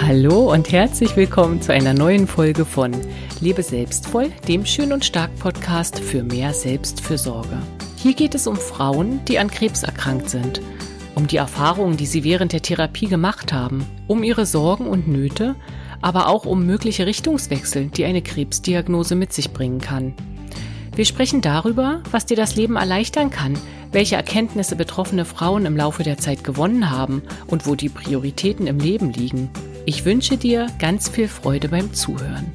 Hallo und herzlich willkommen zu einer neuen Folge von Lebe selbstvoll, dem Schön und Stark Podcast für mehr Selbstfürsorge. Hier geht es um Frauen, die an Krebs erkrankt sind, um die Erfahrungen, die sie während der Therapie gemacht haben, um ihre Sorgen und Nöte, aber auch um mögliche Richtungswechsel, die eine Krebsdiagnose mit sich bringen kann. Wir sprechen darüber, was dir das Leben erleichtern kann, welche Erkenntnisse betroffene Frauen im Laufe der Zeit gewonnen haben und wo die Prioritäten im Leben liegen. Ich wünsche dir ganz viel Freude beim Zuhören.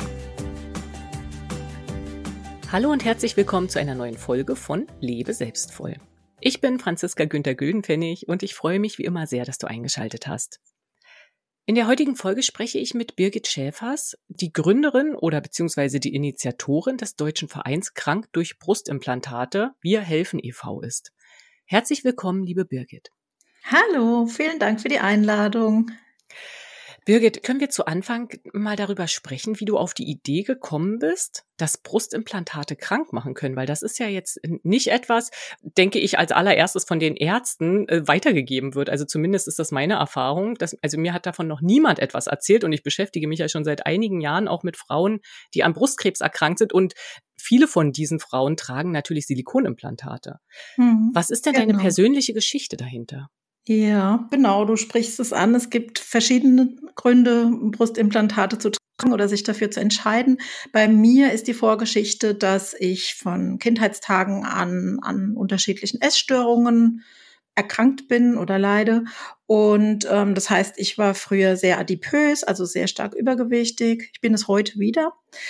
Hallo und herzlich willkommen zu einer neuen Folge von Lebe selbstvoll. Ich bin Franziska Günther-Güldenpfennig und ich freue mich wie immer sehr, dass du eingeschaltet hast. In der heutigen Folge spreche ich mit Birgit Schäfers, die Gründerin oder beziehungsweise die Initiatorin des Deutschen Vereins Krank durch Brustimplantate Wir helfen e.V. ist. Herzlich willkommen, liebe Birgit. Hallo, vielen Dank für die Einladung. Birgit, können wir zu Anfang mal darüber sprechen, wie du auf die Idee gekommen bist, dass Brustimplantate krank machen können? Weil das ist ja jetzt nicht etwas, denke ich, als allererstes von den Ärzten weitergegeben wird. Also zumindest ist das meine Erfahrung. Also mir hat davon noch niemand etwas erzählt und ich beschäftige mich ja schon seit einigen Jahren auch mit Frauen, die an Brustkrebs erkrankt sind und viele von diesen Frauen tragen natürlich Silikonimplantate. Was ist denn deine persönliche Geschichte dahinter? Ja, genau, du sprichst es an. Es gibt verschiedene Gründe, Brustimplantate zu tragen oder sich dafür zu entscheiden. Bei mir ist die Vorgeschichte, dass ich von Kindheitstagen an unterschiedlichen Essstörungen erkrankt bin oder leide. Und das heißt, ich war früher sehr adipös, also sehr stark übergewichtig. Ich bin es heute wieder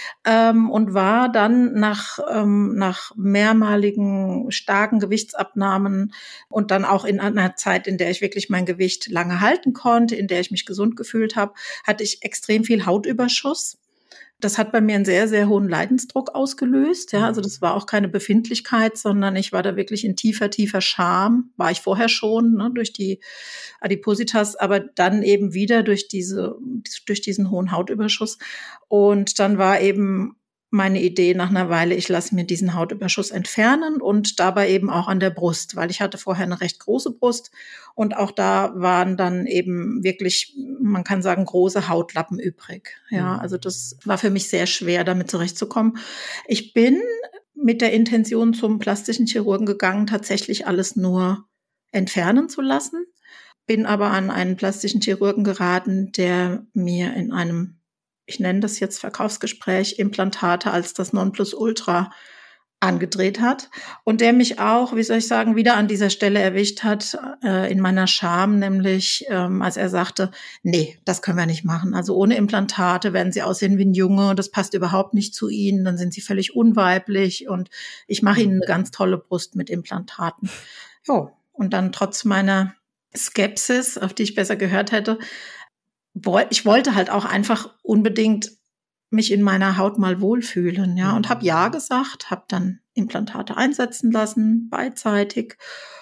und war dann nach mehrmaligen starken Gewichtsabnahmen und dann auch in einer Zeit, in der ich wirklich mein Gewicht lange halten konnte, in der ich mich gesund gefühlt habe, hatte ich extrem viel Hautüberschuss. Das hat bei mir einen sehr, sehr hohen Leidensdruck ausgelöst. Ja, also das war auch keine Befindlichkeit, sondern ich war da wirklich in tiefer Scham. War ich vorher schon, ne, durch die Adipositas, aber dann eben wieder durch diesen hohen Hautüberschuss. Und dann war eben meine Idee nach einer Weile, ich lasse mir diesen Hautüberschuss entfernen und dabei eben auch an der Brust, weil ich hatte vorher eine recht große Brust und auch da waren dann eben wirklich, man kann sagen, große Hautlappen übrig. Ja, also das war für mich sehr schwer, damit zurechtzukommen. Ich bin mit der Intention zum plastischen Chirurgen gegangen, tatsächlich alles nur entfernen zu lassen, bin aber an einen plastischen Chirurgen geraten, der mir in einem, ich nenne das jetzt Verkaufsgespräch, Implantate als das Nonplusultra angedreht hat und der mich auch, wie soll ich sagen, wieder an dieser Stelle erwischt hat, in meiner Scham, nämlich als er sagte, nee, das können wir nicht machen. Also ohne Implantate werden Sie aussehen wie ein Junge, das passt überhaupt nicht zu Ihnen, dann sind Sie völlig unweiblich und ich mache Ihnen eine ganz tolle Brust mit Implantaten. Jo, und dann trotz meiner Skepsis, auf die ich besser gehört hätte, ich wollte halt auch einfach unbedingt mich in meiner Haut mal wohlfühlen, ja, und habe ja gesagt, habe dann Implantate einsetzen lassen, beidseitig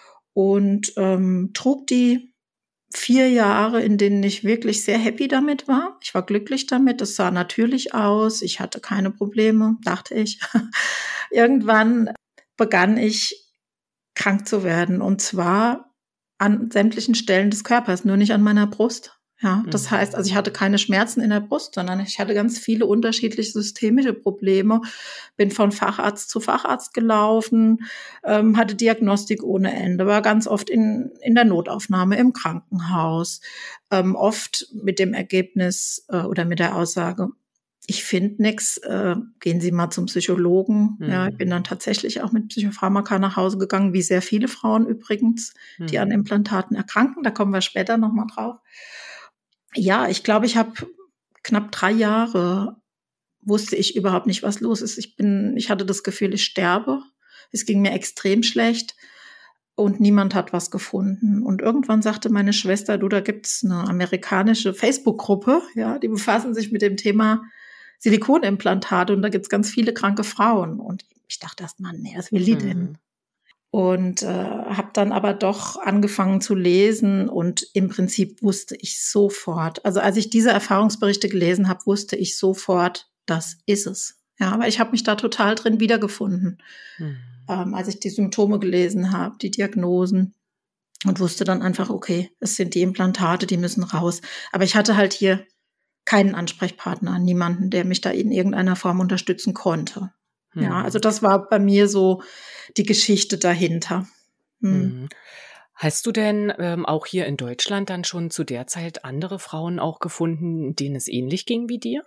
und trug die 4 Jahre, in denen ich wirklich sehr happy damit war. Ich war glücklich damit, es sah natürlich aus, ich hatte keine Probleme, dachte ich. Irgendwann begann ich krank zu werden und zwar an sämtlichen Stellen des Körpers, nur nicht an meiner Brust. Ja, das heißt, also ich hatte keine Schmerzen in der Brust, sondern ich hatte ganz viele unterschiedliche systemische Probleme, bin von Facharzt zu Facharzt gelaufen, hatte Diagnostik ohne Ende, war ganz oft in der Notaufnahme im Krankenhaus, oft mit dem Ergebnis oder mit der Aussage, ich finde nichts, gehen Sie mal zum Psychologen. Ja, ich bin dann tatsächlich auch mit Psychopharmaka nach Hause gegangen, wie sehr viele Frauen übrigens, die an Implantaten erkranken. Da kommen wir später nochmal drauf. Ja, ich glaube, ich habe knapp 3 Jahre, wusste ich überhaupt nicht, was los ist. Ich hatte das Gefühl, ich sterbe. Es ging mir extrem schlecht und niemand hat was gefunden. Und irgendwann sagte meine Schwester, du, da gibt's eine amerikanische Facebook-Gruppe, ja, die befassen sich mit dem Thema Silikonimplantate und da gibt's ganz viele kranke Frauen. Und ich dachte erst mal, nee, was will die denn? Und habe dann aber doch angefangen zu lesen und im Prinzip wusste ich sofort, also als ich diese Erfahrungsberichte gelesen habe, wusste ich sofort, das ist es. Ja, aber ich habe mich da total drin wiedergefunden, als ich die Symptome gelesen habe, die Diagnosen und wusste dann einfach, okay, es sind die Implantate, die müssen raus. Aber ich hatte halt hier keinen Ansprechpartner, niemanden, der mich da in irgendeiner Form unterstützen konnte. Ja, also das war bei mir so die Geschichte dahinter. Hast du denn auch hier in Deutschland dann schon zu der Zeit andere Frauen auch gefunden, denen es ähnlich ging wie dir?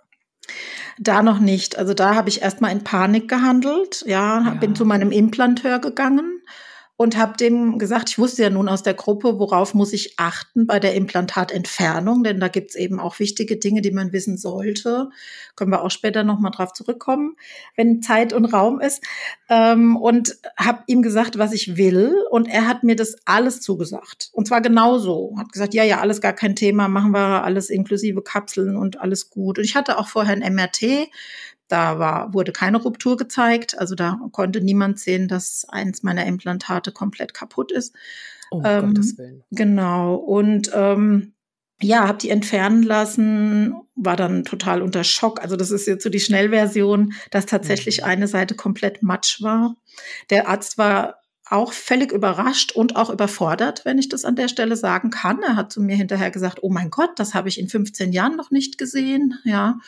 Da noch nicht. Also da habe ich erstmal in Panik gehandelt. Ja, bin zu meinem Implanteur gegangen und habe dem gesagt, ich wusste ja nun aus der Gruppe, worauf muss ich achten bei der Implantatentfernung, denn da gibt's eben auch wichtige Dinge, die man wissen sollte. Können wir auch später nochmal drauf zurückkommen, wenn Zeit und Raum ist. Und habe ihm gesagt, was ich will. Und er hat mir das alles zugesagt. Und zwar genauso. Hat gesagt, ja, alles gar kein Thema, machen wir alles inklusive Kapseln und alles gut. Und ich hatte auch vorher ein MRT. Da wurde keine Ruptur gezeigt. Also da konnte niemand sehen, dass eins meiner Implantate komplett kaputt ist. Um Gottes Willen. Genau. Und habe die entfernen lassen, war dann total unter Schock. Also das ist jetzt so die Schnellversion, dass tatsächlich eine Seite komplett matsch war. Der Arzt war auch völlig überrascht und auch überfordert, wenn ich das an der Stelle sagen kann. Er hat zu mir hinterher gesagt, oh mein Gott, das habe ich in 15 Jahren noch nicht gesehen. Ja.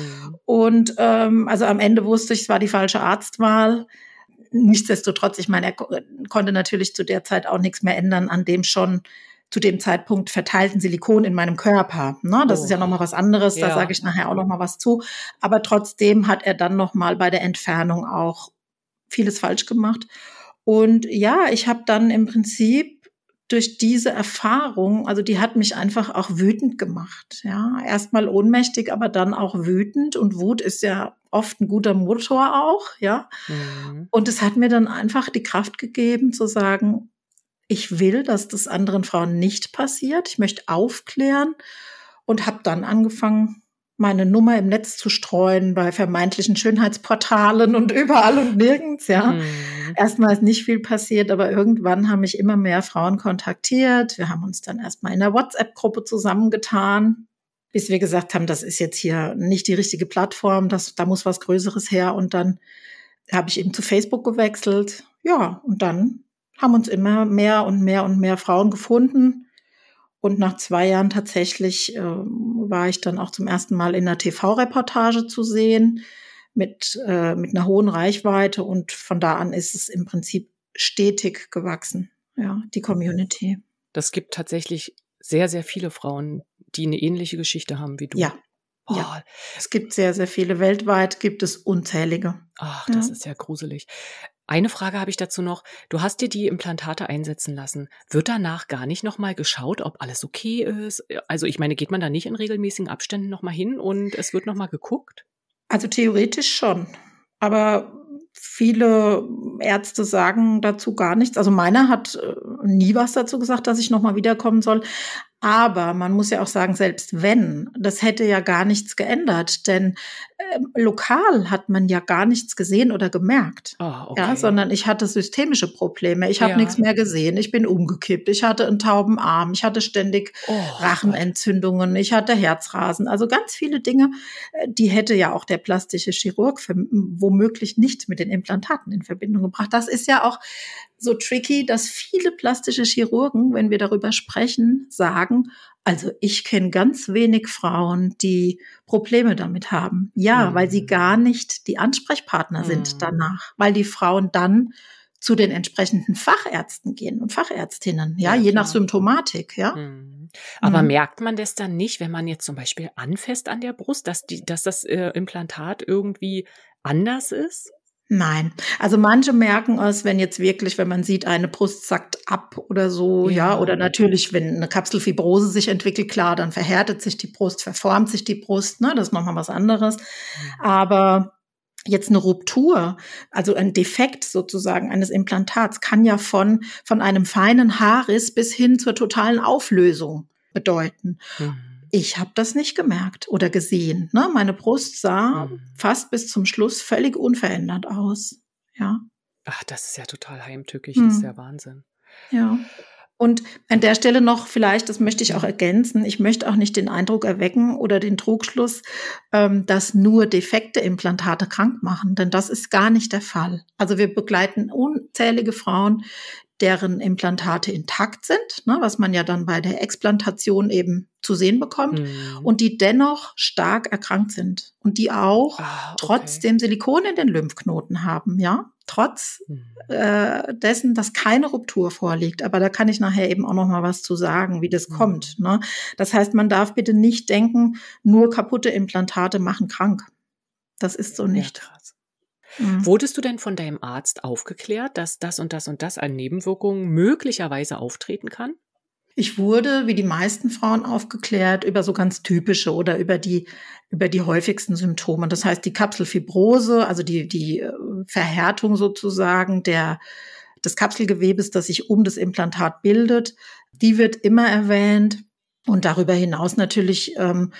Und also am Ende wusste ich, es war die falsche Arztwahl. Nichtsdestotrotz, ich meine, er konnte natürlich zu der Zeit auch nichts mehr ändern an dem schon zu dem Zeitpunkt verteilten Silikon in meinem Körper. Ne? Das ist ja nochmal was anderes, da sage ich nachher auch nochmal was zu. Aber trotzdem hat er dann nochmal bei der Entfernung auch vieles falsch gemacht. Und ja, ich habe dann im Prinzip durch diese Erfahrung, also die hat mich einfach auch wütend gemacht. Ja, erstmal ohnmächtig, aber dann auch wütend. Und Wut ist ja oft ein guter Motor auch, ja. Und es hat mir dann einfach die Kraft gegeben zu sagen, ich will, dass das anderen Frauen nicht passiert. Ich möchte aufklären und habe dann angefangen, meine Nummer im Netz zu streuen bei vermeintlichen Schönheitsportalen und überall und nirgends, ja. Erstmal ist nicht viel passiert, aber irgendwann haben mich immer mehr Frauen kontaktiert. Wir haben uns dann erstmal in einer WhatsApp-Gruppe zusammengetan, bis wir gesagt haben, das ist jetzt hier nicht die richtige Plattform, da muss was Größeres her. Und dann habe ich eben zu Facebook gewechselt. Ja, und dann haben uns immer mehr und mehr und mehr Frauen gefunden. Und nach 2 Jahren tatsächlich war ich dann auch zum ersten Mal in einer TV-Reportage zu sehen mit einer hohen Reichweite. Und von da an ist es im Prinzip stetig gewachsen, ja, die Community. Das gibt tatsächlich sehr, sehr viele Frauen, die eine ähnliche Geschichte haben wie du. Ja. Ja, es gibt sehr, sehr viele. Weltweit gibt es unzählige. Ach, das ist ja gruselig. Eine Frage habe ich dazu noch. Du hast dir die Implantate einsetzen lassen. Wird danach gar nicht nochmal geschaut, ob alles okay ist? Also ich meine, geht man da nicht in regelmäßigen Abständen nochmal hin und es wird nochmal geguckt? Also theoretisch schon. Aber viele Ärzte sagen dazu gar nichts. Also meiner hat nie was dazu gesagt, dass ich nochmal wiederkommen soll. Aber man muss ja auch sagen, selbst wenn, das hätte ja gar nichts geändert, denn lokal hat man ja gar nichts gesehen oder gemerkt, ja, sondern ich hatte systemische Probleme. Ich habe nichts mehr gesehen. Ich bin umgekippt. Ich hatte einen tauben Arm. Ich hatte ständig Rachenentzündungen. Ich hatte Herzrasen. Also ganz viele Dinge, die hätte ja auch der plastische Chirurg womöglich nicht mit den Implantaten in Verbindung gebracht. Das ist ja auch so tricky, dass viele plastische Chirurgen, wenn wir darüber sprechen, sagen, also ich kenne ganz wenig Frauen, die Probleme damit haben. Ja, weil sie gar nicht die Ansprechpartner sind danach, weil die Frauen dann zu den entsprechenden Fachärzten gehen und Fachärztinnen, ja je nach Symptomatik, ja. Aber merkt man das dann nicht, wenn man jetzt zum Beispiel anfasst an der Brust, dass das Implantat irgendwie anders ist? Nein, also manche merken es, wenn man sieht, eine Brust sackt ab oder so, ja, oder natürlich, wenn eine Kapselfibrose sich entwickelt, klar, dann verhärtet sich die Brust, verformt sich die Brust, ne, das ist nochmal was anderes. Aber jetzt eine Ruptur, also ein Defekt sozusagen eines Implantats, kann ja von einem feinen Haarriss bis hin zur totalen Auflösung bedeuten. Ich habe das nicht gemerkt oder gesehen. Ne? Meine Brust sah fast bis zum Schluss völlig unverändert aus. Ja. Ach, das ist ja total heimtückisch. Das ist ja Wahnsinn. Ja. Und an der Stelle noch vielleicht, das möchte ich auch ergänzen, ich möchte auch nicht den Eindruck erwecken oder den Trugschluss, dass nur defekte Implantate krank machen, denn das ist gar nicht der Fall. Also wir begleiten unzählige Frauen, deren Implantate intakt sind, ne, was man ja dann bei der Explantation eben zu sehen bekommt, und die dennoch stark erkrankt sind und die auch trotzdem Silikon in den Lymphknoten haben, ja, trotz dessen, dass keine Ruptur vorliegt. Aber da kann ich nachher eben auch noch mal was zu sagen, wie das kommt. Ne? Das heißt, man darf bitte nicht denken, nur kaputte Implantate machen krank. Das ist so nicht. Ja, krass. Wurdest du denn von deinem Arzt aufgeklärt, dass das und das und das an Nebenwirkungen möglicherweise auftreten kann? Ich wurde, wie die meisten Frauen, aufgeklärt über so ganz typische oder über die häufigsten Symptome. Das heißt, die Kapselfibrose, also die Verhärtung sozusagen des Kapselgewebes, das sich um das Implantat bildet, die wird immer erwähnt. Und darüber hinaus natürlich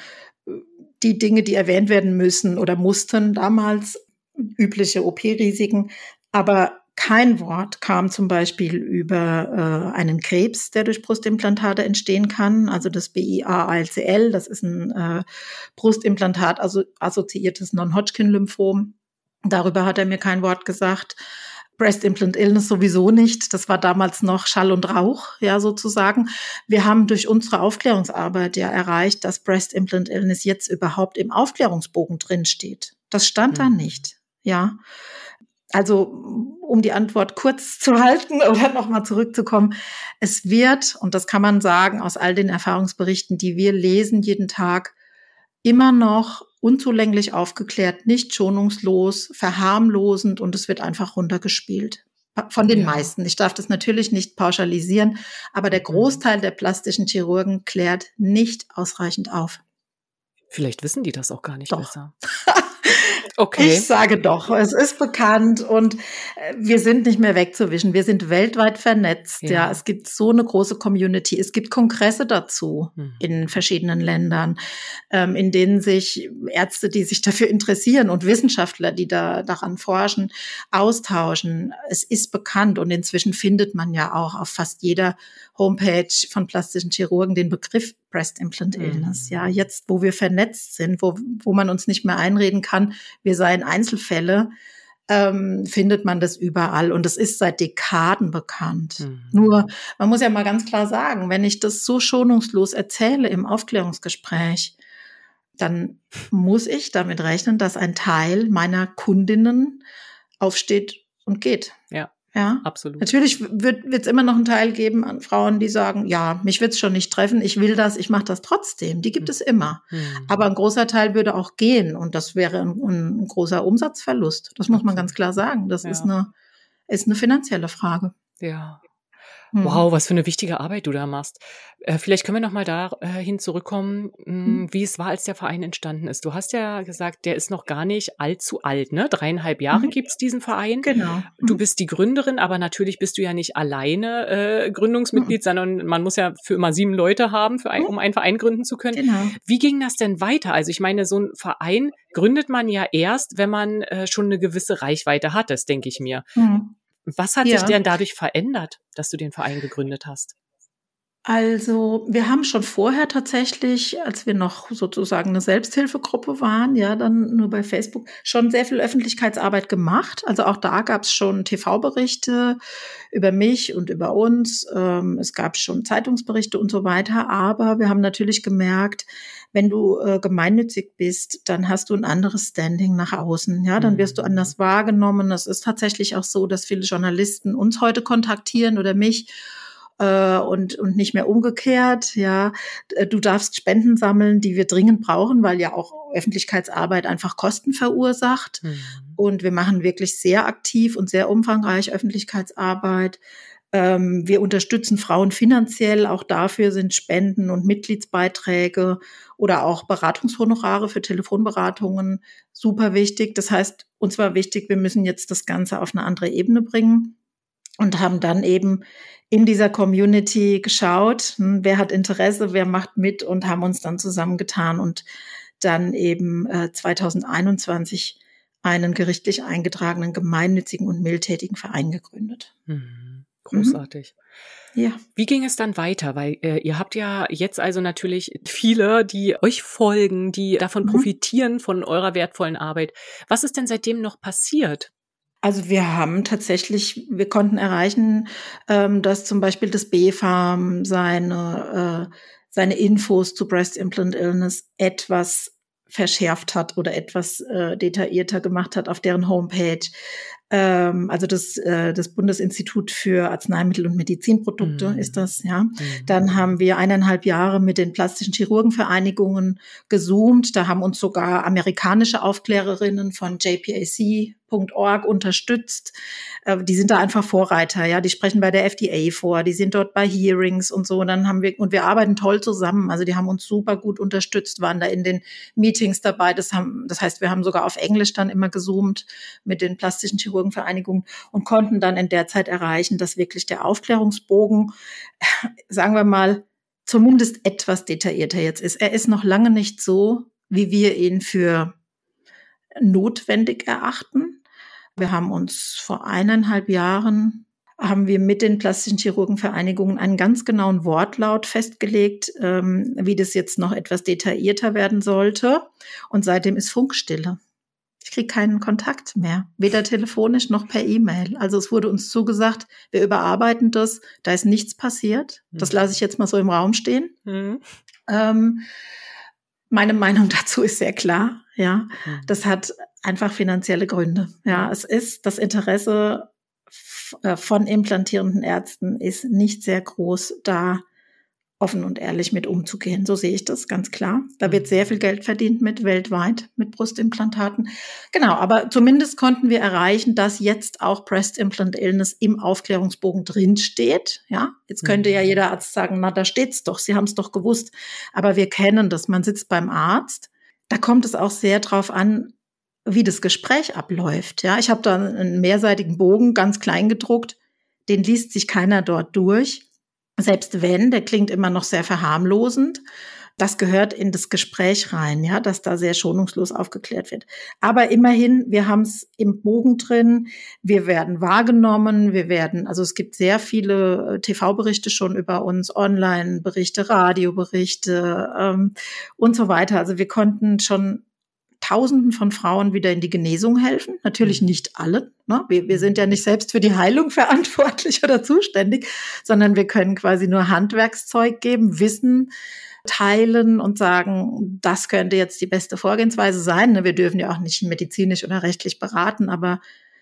die Dinge, die erwähnt werden müssen oder mussten damals, übliche OP-Risiken, aber kein Wort kam zum Beispiel über einen Krebs, der durch Brustimplantate entstehen kann, also das BIA-ALCL, das ist ein Brustimplantat assoziiertes Non-Hodgkin-Lymphom. Darüber hat er mir kein Wort gesagt. Breast Implant Illness sowieso nicht. Das war damals noch Schall und Rauch, ja, sozusagen. Wir haben durch unsere Aufklärungsarbeit ja erreicht, dass Breast Implant Illness jetzt überhaupt im Aufklärungsbogen drinsteht. Das stand da nicht, ja. Also, um die Antwort kurz zu halten oder nochmal zurückzukommen, es wird, und das kann man sagen aus all den Erfahrungsberichten, die wir lesen jeden Tag, immer noch unzulänglich aufgeklärt, nicht schonungslos, verharmlosend, und es wird einfach runtergespielt. Von den meisten. Ich darf das natürlich nicht pauschalisieren, aber der Großteil der plastischen Chirurgen klärt nicht ausreichend auf. Vielleicht wissen die das auch gar nicht besser. Okay. Ich sage doch, es ist bekannt und wir sind nicht mehr wegzuwischen. Wir sind weltweit vernetzt. Ja, es gibt so eine große Community. Es gibt Kongresse dazu in verschiedenen Ländern, in denen sich Ärzte, die sich dafür interessieren, und Wissenschaftler, die daran forschen, austauschen. Es ist bekannt und inzwischen findet man ja auch auf fast jeder Homepage von plastischen Chirurgen den Begriff Breast Implant Illness. Ja, jetzt, wo wir vernetzt sind, wo man uns nicht mehr einreden kann, wir seien Einzelfälle, findet man das überall. Und es ist seit Dekaden bekannt. Nur, man muss ja mal ganz klar sagen, wenn ich das so schonungslos erzähle im Aufklärungsgespräch, dann muss ich damit rechnen, dass ein Teil meiner Kundinnen aufsteht und geht. Ja, absolut. Natürlich wird es immer noch einen Teil geben an Frauen, die sagen, ja, mich wird es schon nicht treffen, ich will das, ich mache das trotzdem. Die gibt es immer. Aber ein großer Teil würde auch gehen und das wäre ein großer Umsatzverlust. Das muss man ganz klar sagen. Das ist eine finanzielle Frage. Ja. Wow, was für eine wichtige Arbeit du da machst. Vielleicht können wir noch mal dahin zurückkommen, wie es war, als der Verein entstanden ist. Du hast ja gesagt, der ist noch gar nicht allzu alt, ne? 3,5 Jahre gibt's diesen Verein. Genau. Du bist die Gründerin, aber natürlich bist du ja nicht alleine Gründungsmitglied, sondern man muss ja für immer 7 Leute haben, um einen Verein gründen zu können. Genau. Wie ging das denn weiter? Also ich meine, so ein Verein gründet man ja erst, wenn man schon eine gewisse Reichweite hat, das denke ich mir. Was hat sich denn dadurch verändert, dass du den Verein gegründet hast? Also, wir haben schon vorher tatsächlich, als wir noch sozusagen eine Selbsthilfegruppe waren, ja, dann nur bei Facebook, schon sehr viel Öffentlichkeitsarbeit gemacht. Also auch da gab es schon TV-Berichte über mich und über uns. Es gab schon Zeitungsberichte und so weiter. Aber wir haben natürlich gemerkt, wenn du gemeinnützig bist, dann hast du ein anderes Standing nach außen. Ja, dann wirst du anders wahrgenommen. Es ist tatsächlich auch so, dass viele Journalisten uns heute kontaktieren oder mich und nicht mehr umgekehrt. Ja, du darfst Spenden sammeln, die wir dringend brauchen, weil ja auch Öffentlichkeitsarbeit einfach Kosten verursacht. Und wir machen wirklich sehr aktiv und sehr umfangreich Öffentlichkeitsarbeit. Wir unterstützen Frauen finanziell, auch dafür sind Spenden und Mitgliedsbeiträge oder auch Beratungshonorare für Telefonberatungen super wichtig. Das heißt, uns war wichtig, wir müssen jetzt das Ganze auf eine andere Ebene bringen und haben dann eben in dieser Community geschaut, wer hat Interesse, wer macht mit, und haben uns dann zusammengetan und dann eben 2021 einen gerichtlich eingetragenen gemeinnützigen und mildtätigen Verein gegründet. Großartig. Ja. Wie ging es dann weiter? Weil ihr habt ja jetzt also natürlich viele, die euch folgen, die davon profitieren, von eurer wertvollen Arbeit. Was ist denn seitdem noch passiert? Also wir konnten erreichen, dass zum Beispiel das BfArM seine Infos zu Breast Implant Illness etwas verschärft hat oder etwas detaillierter gemacht hat auf deren Homepage. Also das Bundesinstitut für Arzneimittel und Medizinprodukte ist das, ja. Dann haben wir 1,5 Jahre mit den plastischen Chirurgenvereinigungen gezoomt. Da haben uns sogar amerikanische Aufklärerinnen von JPAC.org unterstützt. Die sind da einfach Vorreiter, ja. Die sprechen bei der FDA vor, die sind dort bei Hearings und so. Und wir arbeiten toll zusammen. Also die haben uns super gut unterstützt, waren da in den Meetings dabei. Das heißt, wir haben sogar auf Englisch dann immer gezoomt mit den plastischen Chirurgenvereinigungen und konnten dann in der Zeit erreichen, dass wirklich der Aufklärungsbogen, sagen wir mal, zumindest etwas detaillierter jetzt ist. Er ist noch lange nicht so, wie wir ihn für notwendig erachten. Wir haben uns vor 1,5 Jahren mit den plastischen Chirurgenvereinigungen einen ganz genauen Wortlaut festgelegt, wie das jetzt noch etwas detaillierter werden sollte. Und seitdem ist Funkstille. Ich kriege keinen Kontakt mehr, weder telefonisch noch per E-Mail. Also es wurde uns zugesagt, wir überarbeiten das, da ist nichts passiert. Das lasse ich jetzt mal so im Raum stehen. Meine Meinung dazu ist sehr klar. Ja, das hat einfach finanzielle Gründe. Ja, es ist das Interesse von implantierenden Ärzten ist nicht sehr groß, da offen und ehrlich mit umzugehen. So sehe ich das ganz klar. Da wird sehr viel Geld verdient weltweit mit Brustimplantaten. Genau, aber zumindest konnten wir erreichen, dass jetzt auch Breast Implant Illness im Aufklärungsbogen drinsteht. Ja, jetzt könnte ja jeder Arzt sagen, na, da steht's doch, Sie haben es doch gewusst. Aber wir kennen das. Man sitzt beim Arzt. Da kommt es auch sehr drauf an, wie das Gespräch abläuft. Ja, ich habe da einen mehrseitigen Bogen, ganz klein gedruckt. Den liest sich keiner dort durch. Selbst wenn, der klingt immer noch sehr verharmlosend. Das gehört in das Gespräch rein, ja, dass da sehr schonungslos aufgeklärt wird. Aber immerhin, wir haben es im Bogen drin. Wir werden wahrgenommen. Also es gibt sehr viele TV-Berichte schon über uns, Online-Berichte, Radioberichte und so weiter. Also wir konnten schon Tausenden von Frauen wieder in die Genesung helfen. Natürlich nicht alle. Ne? Wir sind ja nicht selbst für die Heilung verantwortlich oder zuständig, sondern wir können quasi nur Handwerkszeug geben, Wissen teilen und sagen, das könnte jetzt die beste Vorgehensweise sein. Ne? Wir dürfen ja auch nicht medizinisch oder rechtlich beraten, aber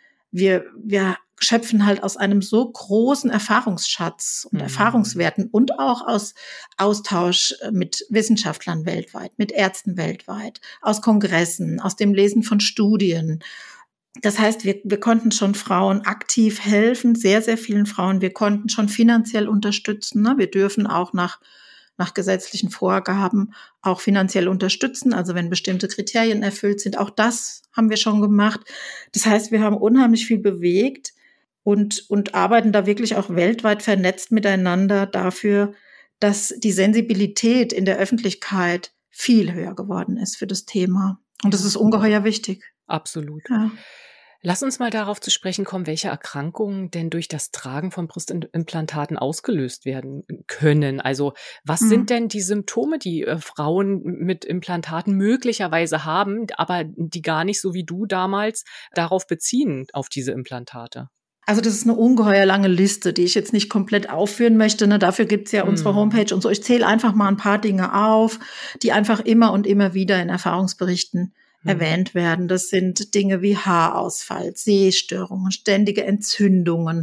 wir schöpfen halt aus einem so großen Erfahrungsschatz und Erfahrungswerten und auch aus Austausch mit Wissenschaftlern weltweit, mit Ärzten weltweit, aus Kongressen, aus dem Lesen von Studien. Das heißt, wir konnten schon Frauen aktiv helfen, sehr, sehr vielen Frauen. Wir konnten schon finanziell unterstützen. Ne? Wir dürfen auch nach gesetzlichen Vorgaben auch finanziell unterstützen, also wenn bestimmte Kriterien erfüllt sind. Auch das haben wir schon gemacht. Das heißt, wir haben unheimlich viel bewegt und arbeiten da wirklich auch weltweit vernetzt miteinander dafür, dass die Sensibilität in der Öffentlichkeit viel höher geworden ist für das Thema. Und das ist ungeheuer wichtig. Absolut. Ja. Lass uns mal darauf zu sprechen kommen, welche Erkrankungen denn durch das Tragen von Brustimplantaten ausgelöst werden können. Also was sind denn die Symptome, die Frauen mit Implantaten möglicherweise haben, aber die gar nicht so wie du damals darauf beziehen, auf diese Implantate? Also das ist eine ungeheuer lange Liste, die ich jetzt nicht komplett aufführen möchte. Ne? Dafür gibt's ja unsere Homepage und so. Ich zähle einfach mal ein paar Dinge auf, die einfach immer und immer wieder in Erfahrungsberichten erwähnt werden. Das sind Dinge wie Haarausfall, Sehstörungen, ständige Entzündungen,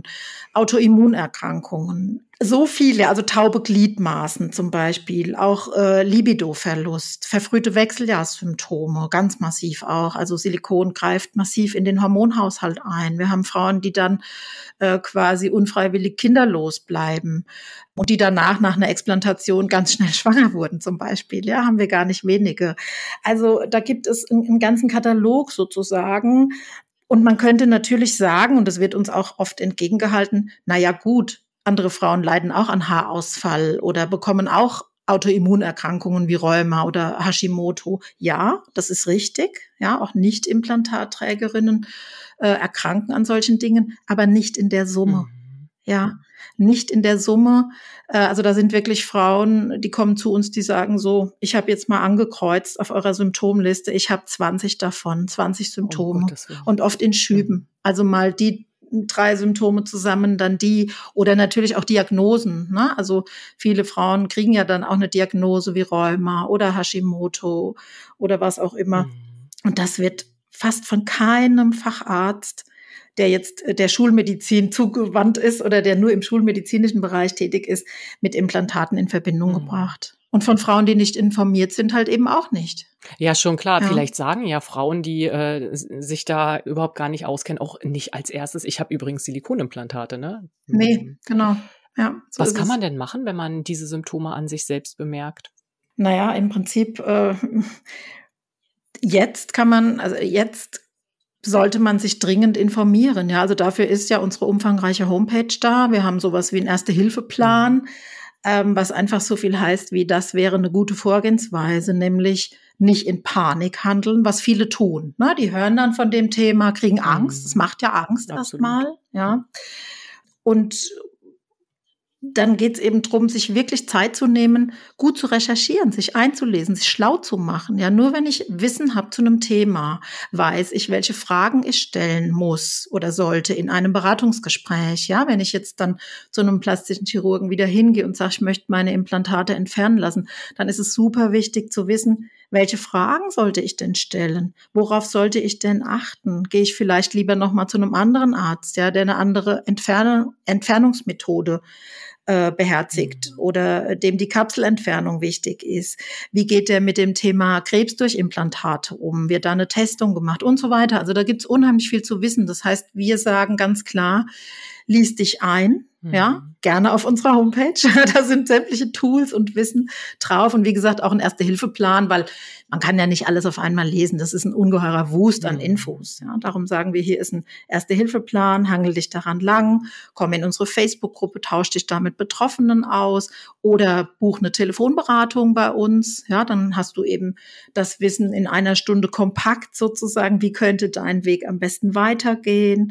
Autoimmunerkrankungen. So viele, also taube Gliedmaßen zum Beispiel, auch Libidoverlust, verfrühte Wechseljahrssymptome, ganz massiv auch. Also Silikon greift massiv in den Hormonhaushalt ein. Wir haben Frauen, die dann quasi unfreiwillig kinderlos bleiben und die danach nach einer Explantation ganz schnell schwanger wurden zum Beispiel. Ja, haben wir gar nicht wenige. Also da gibt es einen ganzen Katalog sozusagen. Und man könnte natürlich sagen, und das wird uns auch oft entgegengehalten, na ja gut, andere Frauen leiden auch an Haarausfall oder bekommen auch Autoimmunerkrankungen wie Rheuma oder Hashimoto. Ja, das ist richtig. Ja, auch Nicht-Implantatträgerinnen erkranken an solchen Dingen, aber nicht in der Summe. Ja, nicht in der Summe. Also da sind wirklich Frauen, die kommen zu uns, die sagen so, ich habe jetzt mal angekreuzt auf eurer Symptomliste, ich habe 20 davon, 20 Symptome und oft in Schüben. Also mal die 3 Symptome zusammen, dann die oder natürlich auch Diagnosen. Ne? Also viele Frauen kriegen ja dann auch eine Diagnose wie Rheuma oder Hashimoto oder was auch immer. Und das wird fast von keinem Facharzt, der jetzt der Schulmedizin zugewandt ist oder der nur im schulmedizinischen Bereich tätig ist, mit Implantaten in Verbindung gebracht. Und von Frauen, die nicht informiert sind, halt eben auch nicht. Ja, schon klar. Ja. Vielleicht sagen ja Frauen, die sich da überhaupt gar nicht auskennen, auch nicht als erstes, ich habe übrigens Silikonimplantate, ne? Nee, genau. Ja, so was kann man denn machen, wenn man diese Symptome an sich selbst bemerkt? Naja, im Prinzip jetzt sollte man sich dringend informieren. Ja, also dafür ist ja unsere umfangreiche Homepage da. Wir haben sowas wie einen Erste-Hilfe-Plan, was einfach so viel heißt wie, das wäre eine gute Vorgehensweise, nämlich nicht in Panik handeln, was viele tun. Ne? Die hören dann von dem Thema, kriegen Angst. Das macht ja Angst erstmal. Ja. Und dann geht es eben darum, sich wirklich Zeit zu nehmen, gut zu recherchieren, sich einzulesen, sich schlau zu machen. Ja, nur wenn ich Wissen habe zu einem Thema, weiß ich, welche Fragen ich stellen muss oder sollte in einem Beratungsgespräch. Ja, wenn ich jetzt dann zu einem plastischen Chirurgen wieder hingehe und sage, ich möchte meine Implantate entfernen lassen, dann ist es super wichtig zu wissen, welche Fragen sollte ich denn stellen? Worauf sollte ich denn achten? Gehe ich vielleicht lieber nochmal zu einem anderen Arzt, ja, der eine andere Entfernungsmethode beherzigt oder dem die Kapselentfernung wichtig ist. Wie geht der mit dem Thema Krebs durch Implantate um? Wird da eine Testung gemacht und so weiter? Also da gibt's unheimlich viel zu wissen. Das heißt, wir sagen ganz klar, lies dich ein, ja, gerne auf unserer Homepage. Da sind sämtliche Tools und Wissen drauf und wie gesagt auch ein Erste-Hilfe-Plan, weil man kann ja nicht alles auf einmal lesen. Das ist ein ungeheurer Wust an Infos. Ja, darum sagen wir, hier ist ein Erste-Hilfe-Plan, hangel dich daran lang, komm in unsere Facebook-Gruppe, tausch dich da mit Betroffenen aus oder buch eine Telefonberatung bei uns. Ja, dann hast du eben das Wissen in einer Stunde kompakt sozusagen. Wie könnte dein Weg am besten weitergehen?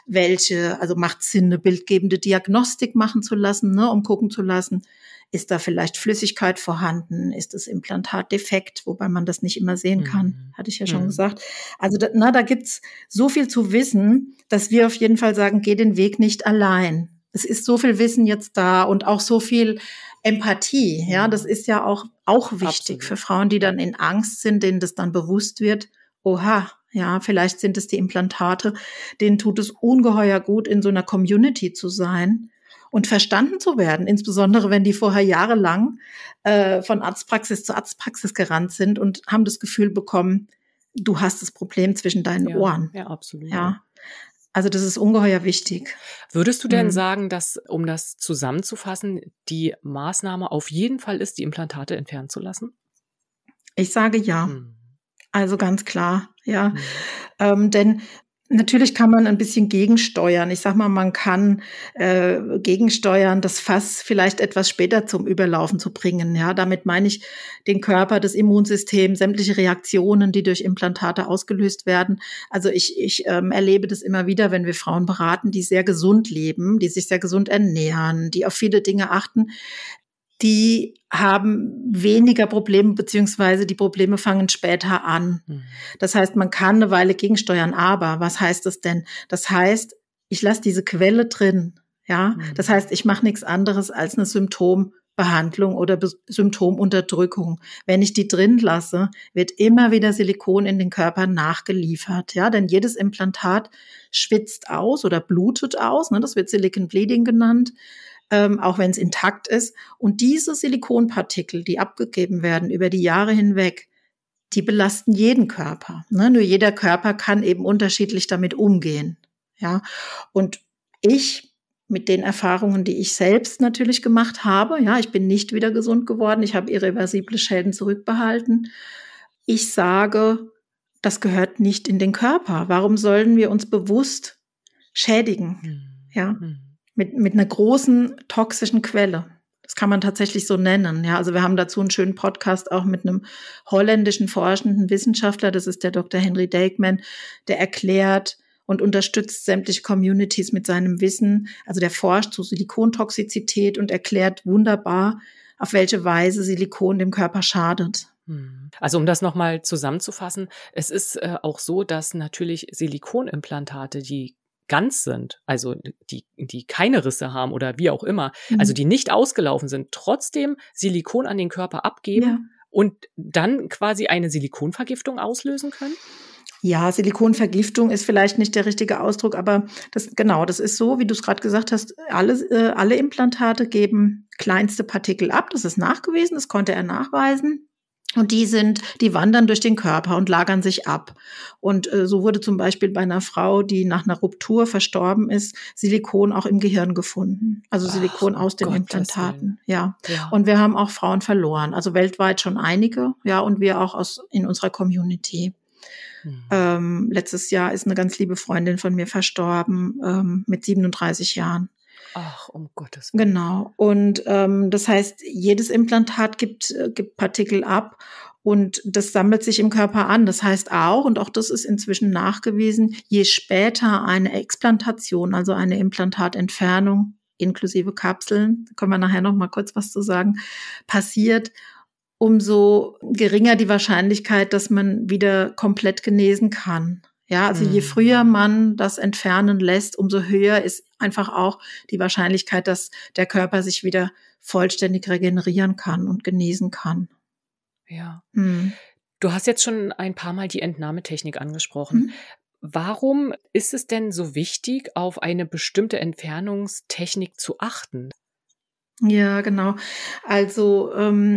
Also macht Sinn, eine bildgebende Diagnostik machen zu lassen, ne, um gucken zu lassen, ist da vielleicht Flüssigkeit vorhanden? Ist das Implantat defekt? Wobei man das nicht immer sehen kann, hatte ich ja schon gesagt. Also da gibt's so viel zu wissen, dass wir auf jeden Fall sagen, geh den Weg nicht allein. Es ist so viel Wissen jetzt da und auch so viel Empathie. Ja, das ist ja auch wichtig für Frauen, die dann in Angst sind, denen das dann bewusst wird. Oha, ja, vielleicht sind es die Implantate. Denen tut es ungeheuer gut, in so einer Community zu sein und verstanden zu werden, insbesondere wenn die vorher jahrelang von Arztpraxis zu Arztpraxis gerannt sind und haben das Gefühl bekommen, du hast das Problem zwischen deinen Ohren. Ja, absolut. Ja, also das ist ungeheuer wichtig. Würdest du denn sagen, dass, um das zusammenzufassen, die Maßnahme auf jeden Fall ist, die Implantate entfernen zu lassen? Ich sage ja. Also ganz klar, ja. Denn natürlich kann man ein bisschen gegensteuern. Ich sag mal, man kann gegensteuern, das Fass vielleicht etwas später zum Überlaufen zu bringen. Ja, damit meine ich den Körper, das Immunsystem, sämtliche Reaktionen, die durch Implantate ausgelöst werden. Also ich erlebe das immer wieder, wenn wir Frauen beraten, die sehr gesund leben, die sich sehr gesund ernähren, die auf viele Dinge achten. Die haben weniger Probleme, beziehungsweise die Probleme fangen später an. Das heißt, man kann eine Weile gegensteuern, aber was heißt das denn? Das heißt, ich lasse diese Quelle drin. Ja, das heißt, ich mache nichts anderes als eine Symptombehandlung oder Symptomunterdrückung. Wenn ich die drin lasse, wird immer wieder Silikon in den Körper nachgeliefert. Ja, denn jedes Implantat schwitzt aus oder blutet aus. Ne, das wird Silicon Bleeding genannt. Auch wenn es intakt ist. Und diese Silikonpartikel, die abgegeben werden über die Jahre hinweg, die belasten jeden Körper. Ne? Nur jeder Körper kann eben unterschiedlich damit umgehen. Ja, und ich mit den Erfahrungen, die ich selbst natürlich gemacht habe, ja, ich bin nicht wieder gesund geworden, ich habe irreversible Schäden zurückbehalten. Ich sage, das gehört nicht in den Körper. Warum sollen wir uns bewusst schädigen? Ja. Mit einer großen toxischen Quelle. Das kann man tatsächlich so nennen. Ja, also wir haben dazu einen schönen Podcast auch mit einem holländischen forschenden Wissenschaftler, das ist der Dr. Henry Dijkman, der erklärt, und unterstützt sämtliche Communities mit seinem Wissen. Also der forscht zu Silikontoxizität und erklärt wunderbar, auf welche Weise Silikon dem Körper schadet. Also um das nochmal zusammenzufassen, es ist auch so, dass natürlich Silikonimplantate, die ganz sind, also die keine Risse haben oder wie auch immer, also die nicht ausgelaufen sind, trotzdem Silikon an den Körper abgeben und dann quasi eine Silikonvergiftung auslösen können? Ja, Silikonvergiftung ist vielleicht nicht der richtige Ausdruck, aber das ist so, wie du es gerade gesagt hast, alle Implantate geben kleinste Partikel ab, das ist nachgewiesen, das konnte er nachweisen. Und die wandern durch den Körper und lagern sich ab. Und so wurde zum Beispiel bei einer Frau, die nach einer Ruptur verstorben ist, Silikon auch im Gehirn gefunden. Also Silikon aus den Implantaten. Ja. Und wir haben auch Frauen verloren. Also weltweit schon einige. Ja, und wir auch in unserer Community. Letztes Jahr ist eine ganz liebe Freundin von mir verstorben, mit 37 Jahren. Ach, um Gottes Willen. Genau. Und das heißt, jedes Implantat gibt Partikel ab und das sammelt sich im Körper an. Das heißt auch, und auch das ist inzwischen nachgewiesen, je später eine Explantation, also eine Implantatentfernung inklusive Kapseln, da können wir nachher noch mal kurz was zu sagen, passiert, umso geringer die Wahrscheinlichkeit, dass man wieder komplett genesen kann. Ja, also je früher man das entfernen lässt, umso höher ist einfach auch die Wahrscheinlichkeit, dass der Körper sich wieder vollständig regenerieren kann und genesen kann. Ja. Du hast jetzt schon ein paar Mal die Entnahmetechnik angesprochen. Warum ist es denn so wichtig, auf eine bestimmte Entfernungstechnik zu achten? Ja, genau. Also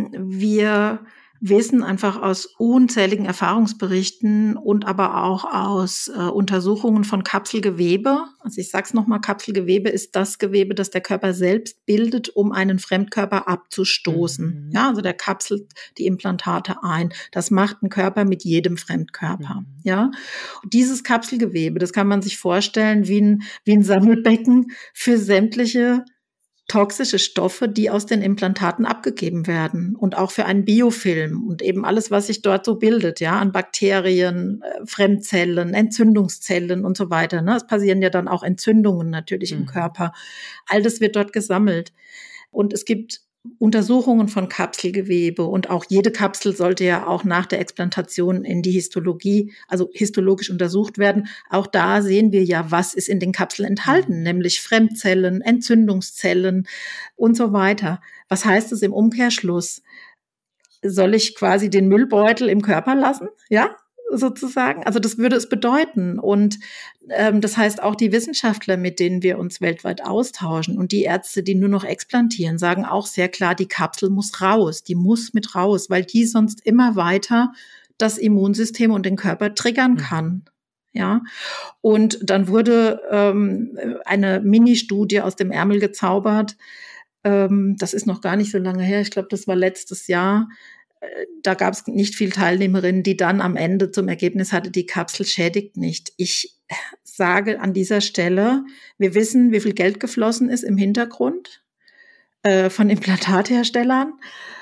wir wissen einfach aus unzähligen Erfahrungsberichten und aber auch aus Untersuchungen von Kapselgewebe. Also ich sag's nochmal, Kapselgewebe ist das Gewebe, das der Körper selbst bildet, um einen Fremdkörper abzustoßen. Ja, also der kapselt die Implantate ein. Das macht ein Körper mit jedem Fremdkörper. Ja, und dieses Kapselgewebe, das kann man sich vorstellen wie ein Sammelbecken für sämtliche toxische Stoffe, die aus den Implantaten abgegeben werden und auch für einen Biofilm und eben alles, was sich dort so bildet, ja, an Bakterien, Fremdzellen, Entzündungszellen und so weiter. Ne? Es passieren ja dann auch Entzündungen natürlich im Körper. All das wird dort gesammelt. Und es gibt Untersuchungen von Kapselgewebe und auch jede Kapsel sollte ja auch nach der Explantation in die Histologie, also histologisch untersucht werden. Auch da sehen wir ja, was ist in den Kapseln enthalten, nämlich Fremdzellen, Entzündungszellen und so weiter. Was heißt es im Umkehrschluss? Soll ich quasi den Müllbeutel im Körper lassen? Ja, sozusagen. Also das würde es bedeuten. Und das heißt auch die Wissenschaftler, mit denen wir uns weltweit austauschen und die Ärzte, die nur noch explantieren, sagen auch sehr klar, die Kapsel muss raus, die muss mit raus, weil die sonst immer weiter das Immunsystem und den Körper triggern kann. Ja, und dann wurde eine Mini-Studie aus dem Ärmel gezaubert. Das ist noch gar nicht so lange her. Ich glaube, das war letztes Jahr. Da gab es nicht viel Teilnehmerinnen, die dann am Ende zum Ergebnis hatte, die Kapsel schädigt nicht. Ich sage an dieser Stelle, wir wissen, wie viel Geld geflossen ist im Hintergrund von Implantatherstellern.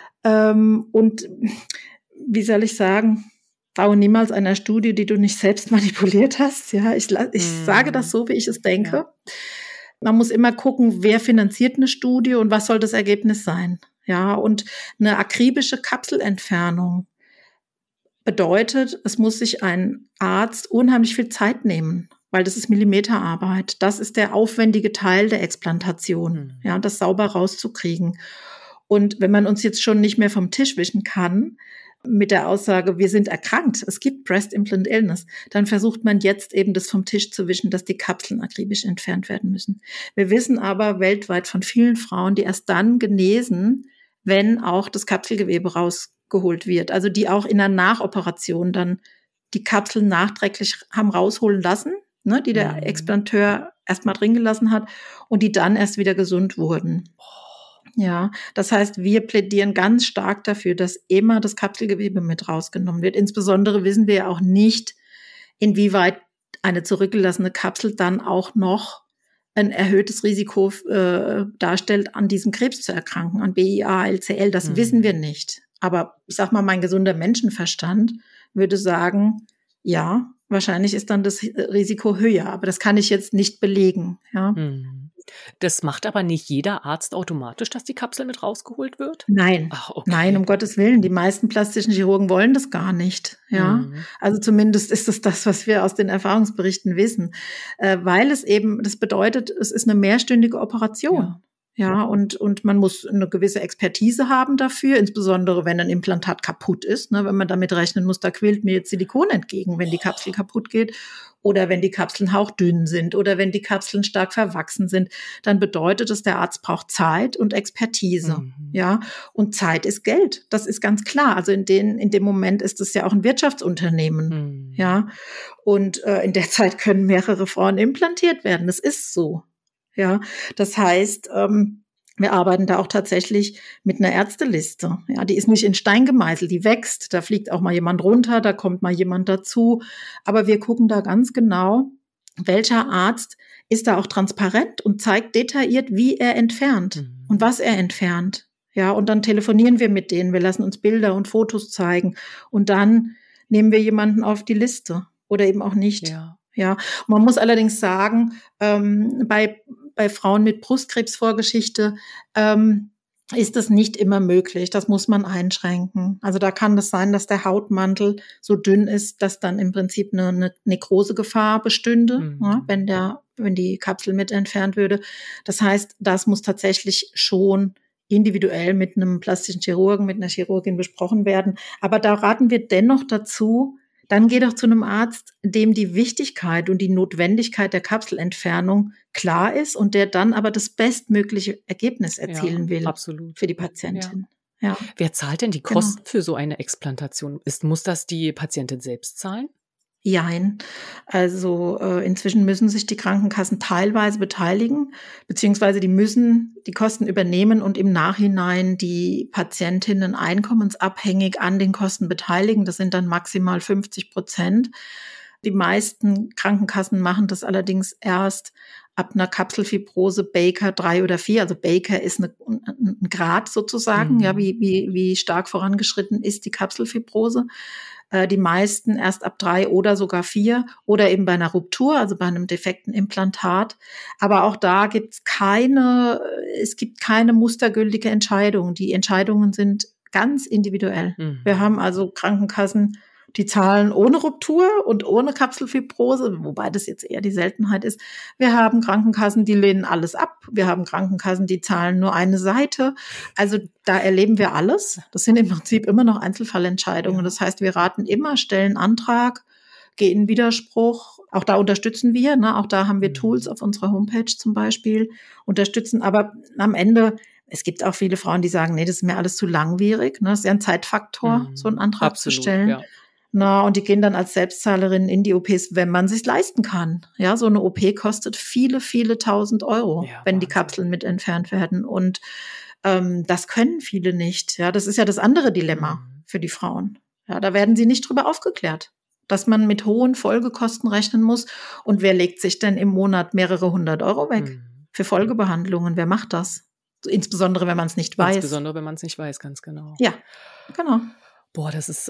Und wie soll ich sagen, traue niemals einer Studie, die du nicht selbst manipuliert hast. Ja, ich sage das so, wie ich es denke. Ja. Man muss immer gucken, wer finanziert eine Studie und was soll das Ergebnis sein. Ja, und eine akribische Kapselentfernung bedeutet, es muss sich ein Arzt unheimlich viel Zeit nehmen, weil das ist Millimeterarbeit. Das ist der aufwendige Teil der Explantation, ja, das sauber rauszukriegen. Und wenn man uns jetzt schon nicht mehr vom Tisch wischen kann, mit der Aussage, wir sind erkrankt, es gibt Breast Implant Illness, dann versucht man jetzt eben das vom Tisch zu wischen, dass die Kapseln akribisch entfernt werden müssen. Wir wissen aber weltweit von vielen Frauen, die erst dann genesen, wenn auch das Kapselgewebe rausgeholt wird. Also die auch in einer Nachoperation dann die Kapseln nachträglich haben rausholen lassen, ne, die der Explanteur erstmal drin gelassen hat und die dann erst wieder gesund wurden. Ja, das heißt, wir plädieren ganz stark dafür, dass immer das Kapselgewebe mit rausgenommen wird. Insbesondere wissen wir ja auch nicht, inwieweit eine zurückgelassene Kapsel dann auch noch ein erhöhtes Risiko darstellt, an diesem Krebs zu erkranken, an BIA, LCL. Das wissen wir nicht. Aber ich sag mal, mein gesunder Menschenverstand würde sagen, ja, wahrscheinlich ist dann das Risiko höher. Aber das kann ich jetzt nicht belegen. Ja. Das macht aber nicht jeder Arzt automatisch, dass die Kapsel mit rausgeholt wird? Nein, Ach, okay. Nein, um Gottes Willen. Die meisten plastischen Chirurgen wollen das gar nicht. Ja, also zumindest ist es das, was wir aus den Erfahrungsberichten wissen, weil es eben, das bedeutet, es ist eine mehrstündige Operation. Ja, und man muss eine gewisse Expertise haben dafür, insbesondere wenn ein Implantat kaputt ist, ne, wenn man damit rechnen muss, da quillt mir jetzt Silikon entgegen, wenn die Kapsel kaputt geht oder wenn die Kapseln hauchdünn sind oder wenn die Kapseln stark verwachsen sind, dann bedeutet es, der Arzt braucht Zeit und Expertise. Ja, und Zeit ist Geld, das ist ganz klar. Also in dem Moment ist es ja auch ein Wirtschaftsunternehmen. Ja, und in der Zeit können mehrere Frauen implantiert werden, das ist so. Ja, das heißt, wir arbeiten da auch tatsächlich mit einer Ärzteliste. Ja, die ist nicht in Stein gemeißelt, die wächst. Da fliegt auch mal jemand runter, da kommt mal jemand dazu. Aber wir gucken da ganz genau, welcher Arzt ist da auch transparent und zeigt detailliert, wie er entfernt und was er entfernt. Ja, und dann telefonieren wir mit denen. Wir lassen uns Bilder und Fotos zeigen. Und dann nehmen wir jemanden auf die Liste oder eben auch nicht. Ja, man muss allerdings sagen, bei Frauen mit Brustkrebsvorgeschichte ist das nicht immer möglich. Das muss man einschränken. Also da kann es sein, dass der Hautmantel so dünn ist, dass dann im Prinzip eine Nekrosegefahr bestünde, ja, wenn die Kapsel mit entfernt würde. Das heißt, das muss tatsächlich schon individuell mit einem plastischen Chirurgen, mit einer Chirurgin besprochen werden. Aber da raten wir dennoch dazu, dann geh doch zu einem Arzt, dem die Wichtigkeit und die Notwendigkeit der Kapselentfernung klar ist und der dann aber das bestmögliche Ergebnis erzielen will. Absolut. Für die Patientin. Ja. Wer zahlt denn die Kosten für so eine Explantation? Muss das die Patientin selbst zahlen? Jein. Also inzwischen müssen sich die Krankenkassen teilweise beteiligen, beziehungsweise die müssen die Kosten übernehmen und im Nachhinein die Patientinnen einkommensabhängig an den Kosten beteiligen. Das sind dann maximal 50%. Die meisten Krankenkassen machen das allerdings erst ab einer Kapselfibrose Baker 3 oder 4. Also Baker ist ein Grad sozusagen, ja, wie stark vorangeschritten ist die Kapselfibrose. Die meisten erst ab 3 oder sogar 4 oder eben bei einer Ruptur, also bei einem defekten Implantat. Aber auch da es gibt keine mustergültige Entscheidung. Die Entscheidungen sind ganz individuell. Wir haben also Krankenkassen, die zahlen ohne Ruptur und ohne Kapselfibrose, wobei das jetzt eher die Seltenheit ist. Wir haben Krankenkassen, die lehnen alles ab. Wir haben Krankenkassen, die zahlen nur eine Seite. Also da erleben wir alles. Das sind im Prinzip immer noch Einzelfallentscheidungen. Das heißt, wir raten immer, stellen Antrag, gehen in Widerspruch. Auch da unterstützen wir. Ne? Auch da haben wir Tools auf unserer Homepage zum Beispiel. Unterstützen, aber am Ende, es gibt auch viele Frauen, die sagen, nee, das ist mir alles zu langwierig. Ne? Das ist ja ein Zeitfaktor, so einen Antrag zu stellen. Ja. Na, und die gehen dann als Selbstzahlerin in die OPs, wenn man sich leisten kann. Ja, so eine OP kostet viele, viele tausend Euro, wenn die Kapseln mit entfernt werden. Und das können viele nicht. Ja, das ist ja das andere Dilemma für die Frauen. Ja, da werden sie nicht drüber aufgeklärt, dass man mit hohen Folgekosten rechnen muss. Und wer legt sich denn im Monat mehrere 100 Euro weg für Folgebehandlungen? Wer macht das? Insbesondere, wenn man es nicht weiß. Insbesondere, wenn man es nicht weiß, ganz genau. Ja, genau. Boah, das ist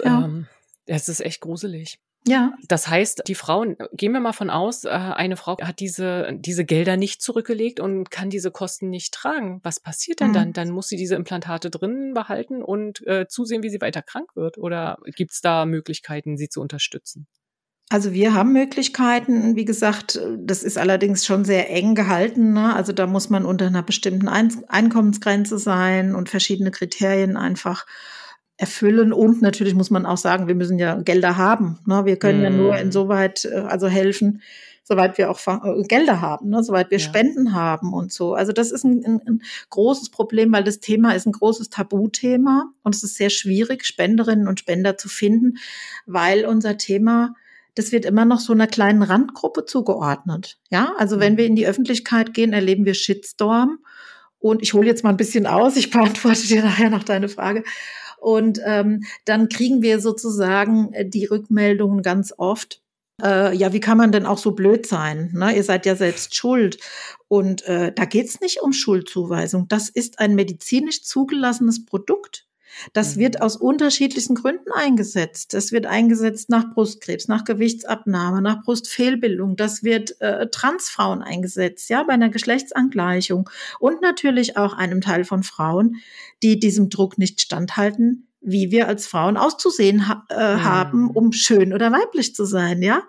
echt gruselig. Ja. Das heißt, die Frauen, gehen wir mal von aus, eine Frau hat diese Gelder nicht zurückgelegt und kann diese Kosten nicht tragen. Was passiert denn dann? Dann muss sie diese Implantate drin behalten und zusehen, wie sie weiter krank wird. Oder gibt es da Möglichkeiten, sie zu unterstützen? Also wir haben Möglichkeiten, wie gesagt, das ist allerdings schon sehr eng gehalten. Ne? Also da muss man unter einer bestimmten Einkommensgrenze sein und verschiedene Kriterien einfach erfüllen. Und natürlich muss man auch sagen, wir müssen ja Gelder haben. Ne? Wir können ja nur insoweit helfen, soweit wir auch Gelder haben, ne? Soweit wir Spenden haben und so. Also das ist ein großes Problem, weil das Thema ist ein großes Tabuthema und es ist sehr schwierig, Spenderinnen und Spender zu finden, weil unser Thema, das wird immer noch so einer kleinen Randgruppe zugeordnet. Ja, also wenn wir in die Öffentlichkeit gehen, erleben wir Shitstorm. Und ich hole jetzt mal ein bisschen aus, ich beantworte dir nachher noch deine Frage. Und dann kriegen wir sozusagen die Rückmeldungen ganz oft, wie kann man denn auch so blöd sein? Ne? Ihr seid ja selbst schuld. Und da geht's nicht um Schuldzuweisung. Das ist ein medizinisch zugelassenes Produkt. Das wird aus unterschiedlichsten Gründen eingesetzt. Das wird eingesetzt nach Brustkrebs, nach Gewichtsabnahme, nach Brustfehlbildung. Das wird Transfrauen eingesetzt, ja, bei einer Geschlechtsangleichung. Und natürlich auch einem Teil von Frauen, die diesem Druck nicht standhalten, wie wir als Frauen auszusehen haben, um schön oder weiblich zu sein, ja.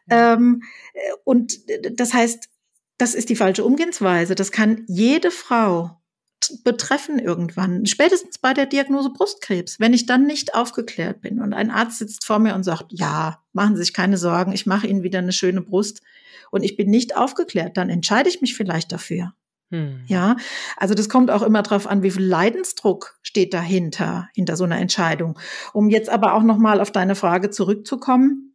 Und das heißt, das ist die falsche Umgehensweise. Das kann jede Frau betreffen irgendwann, spätestens bei der Diagnose Brustkrebs. Wenn ich dann nicht aufgeklärt bin und ein Arzt sitzt vor mir und sagt, ja, machen Sie sich keine Sorgen, ich mache Ihnen wieder eine schöne Brust und ich bin nicht aufgeklärt, dann entscheide ich mich vielleicht dafür. Ja, also das kommt auch immer drauf an, wie viel Leidensdruck steht dahinter, hinter so einer Entscheidung. Um jetzt aber auch nochmal auf deine Frage zurückzukommen,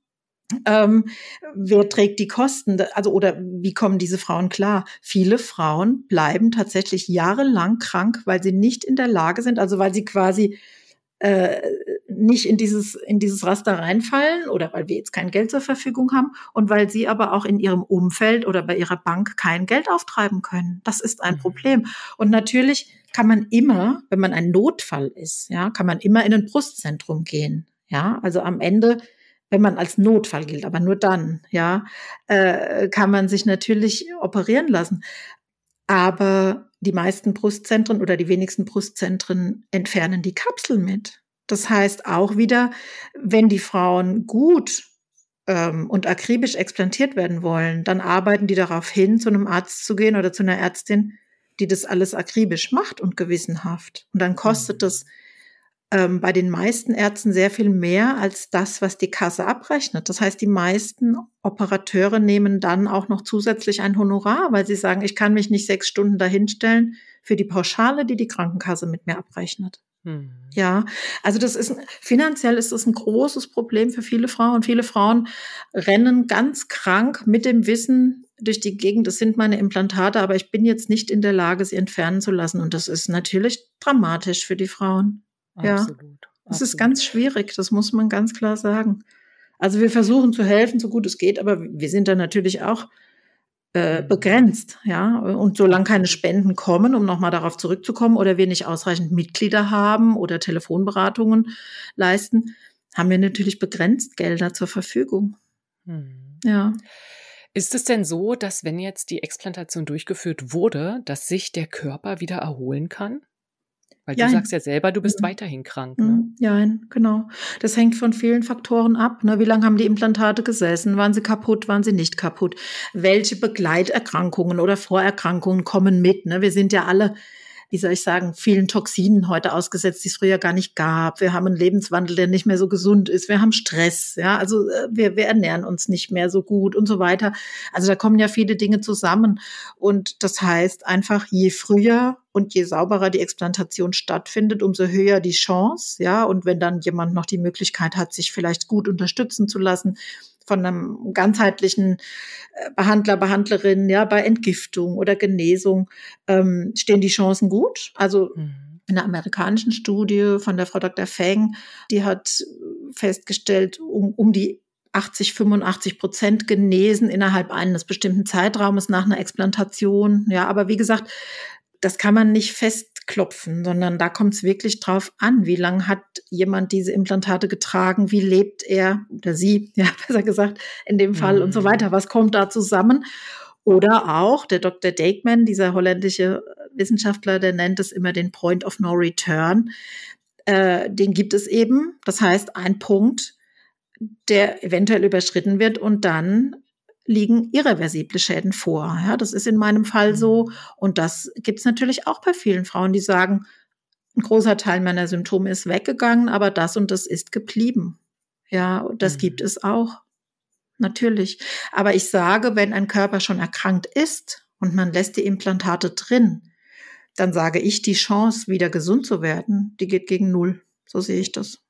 wer trägt die Kosten? Also, oder wie kommen diese Frauen klar? Viele Frauen bleiben tatsächlich jahrelang krank, weil sie nicht in der Lage sind, also weil sie quasi nicht in dieses Raster reinfallen oder weil wir jetzt kein Geld zur Verfügung haben und weil sie aber auch in ihrem Umfeld oder bei ihrer Bank kein Geld auftreiben können. Das ist ein Problem. Und natürlich kann man immer, wenn man ein Notfall ist, ja, kann man immer in ein Brustzentrum gehen. Ja, also am Ende, wenn man als Notfall gilt, aber nur dann, ja, kann man sich natürlich operieren lassen. Aber die meisten Brustzentren oder die wenigsten Brustzentren entfernen die Kapsel mit. Das heißt auch wieder, wenn die Frauen gut und akribisch explantiert werden wollen, dann arbeiten die darauf hin, zu einem Arzt zu gehen oder zu einer Ärztin, die das alles akribisch macht und gewissenhaft. Und dann kostet das bei den meisten Ärzten sehr viel mehr als das, was die Kasse abrechnet. Das heißt, die meisten Operateure nehmen dann auch noch zusätzlich ein Honorar, weil sie sagen, ich kann mich nicht 6 Stunden dahinstellen für die Pauschale, die die Krankenkasse mit mir abrechnet. Ja, also finanziell ist das ein großes Problem für viele Frauen. Viele Frauen rennen ganz krank mit dem Wissen durch die Gegend, das sind meine Implantate, aber ich bin jetzt nicht in der Lage, sie entfernen zu lassen. Und das ist natürlich dramatisch für die Frauen. Absolut. Ja, das ist ganz schwierig, das muss man ganz klar sagen. Also wir versuchen zu helfen, so gut es geht, aber wir sind da natürlich auch begrenzt, ja. Und solange keine Spenden kommen, um nochmal darauf zurückzukommen, oder wir nicht ausreichend Mitglieder haben oder Telefonberatungen leisten, haben wir natürlich begrenzt Gelder zur Verfügung. Ja. Ist es denn so, dass wenn jetzt die Explantation durchgeführt wurde, dass sich der Körper wieder erholen kann? Weil du sagst ja selber, du bist weiterhin krank. Ne? Ja, genau. Das hängt von vielen Faktoren ab. Ne? Wie lange haben die Implantate gesessen? Waren sie kaputt? Waren sie nicht kaputt? Welche Begleiterkrankungen oder Vorerkrankungen kommen mit? Ne? Wir sind ja alle, wie soll ich sagen, vielen Toxinen heute ausgesetzt, die es früher gar nicht gab. Wir haben einen Lebenswandel, der nicht mehr so gesund ist. Wir haben Stress. Ja, also wir ernähren uns nicht mehr so gut und so weiter. Also da kommen ja viele Dinge zusammen. Und das heißt einfach, je früher und je sauberer die Explantation stattfindet, umso höher die Chance. Ja, und wenn dann jemand noch die Möglichkeit hat, sich vielleicht gut unterstützen zu lassen von einem ganzheitlichen Behandler, Behandlerin, ja, bei Entgiftung oder Genesung, stehen die Chancen gut. Also in einer amerikanischen Studie von der Frau Dr. Feng, die hat festgestellt, um die 85% genesen innerhalb eines bestimmten Zeitraumes nach einer Explantation. Ja, aber wie gesagt, das kann man nicht festklopfen, sondern da kommt es wirklich drauf an, wie lange hat jemand diese Implantate getragen, wie lebt er oder sie, ja, besser gesagt, in dem Fall und so weiter. Was kommt da zusammen? Oder auch der Dr. Dijkman, dieser holländische Wissenschaftler, der nennt es immer den Point of No Return. Den gibt es eben. Das heißt, ein Punkt, der eventuell überschritten wird und dann liegen irreversible Schäden vor. Ja, das ist in meinem Fall so. Und das gibt es natürlich auch bei vielen Frauen, die sagen, ein großer Teil meiner Symptome ist weggegangen, aber das und das ist geblieben. Ja, das gibt es auch. Natürlich. Aber ich sage, wenn ein Körper schon erkrankt ist und man lässt die Implantate drin, dann sage ich, die Chance, wieder gesund zu werden, die geht gegen 0. So sehe ich das.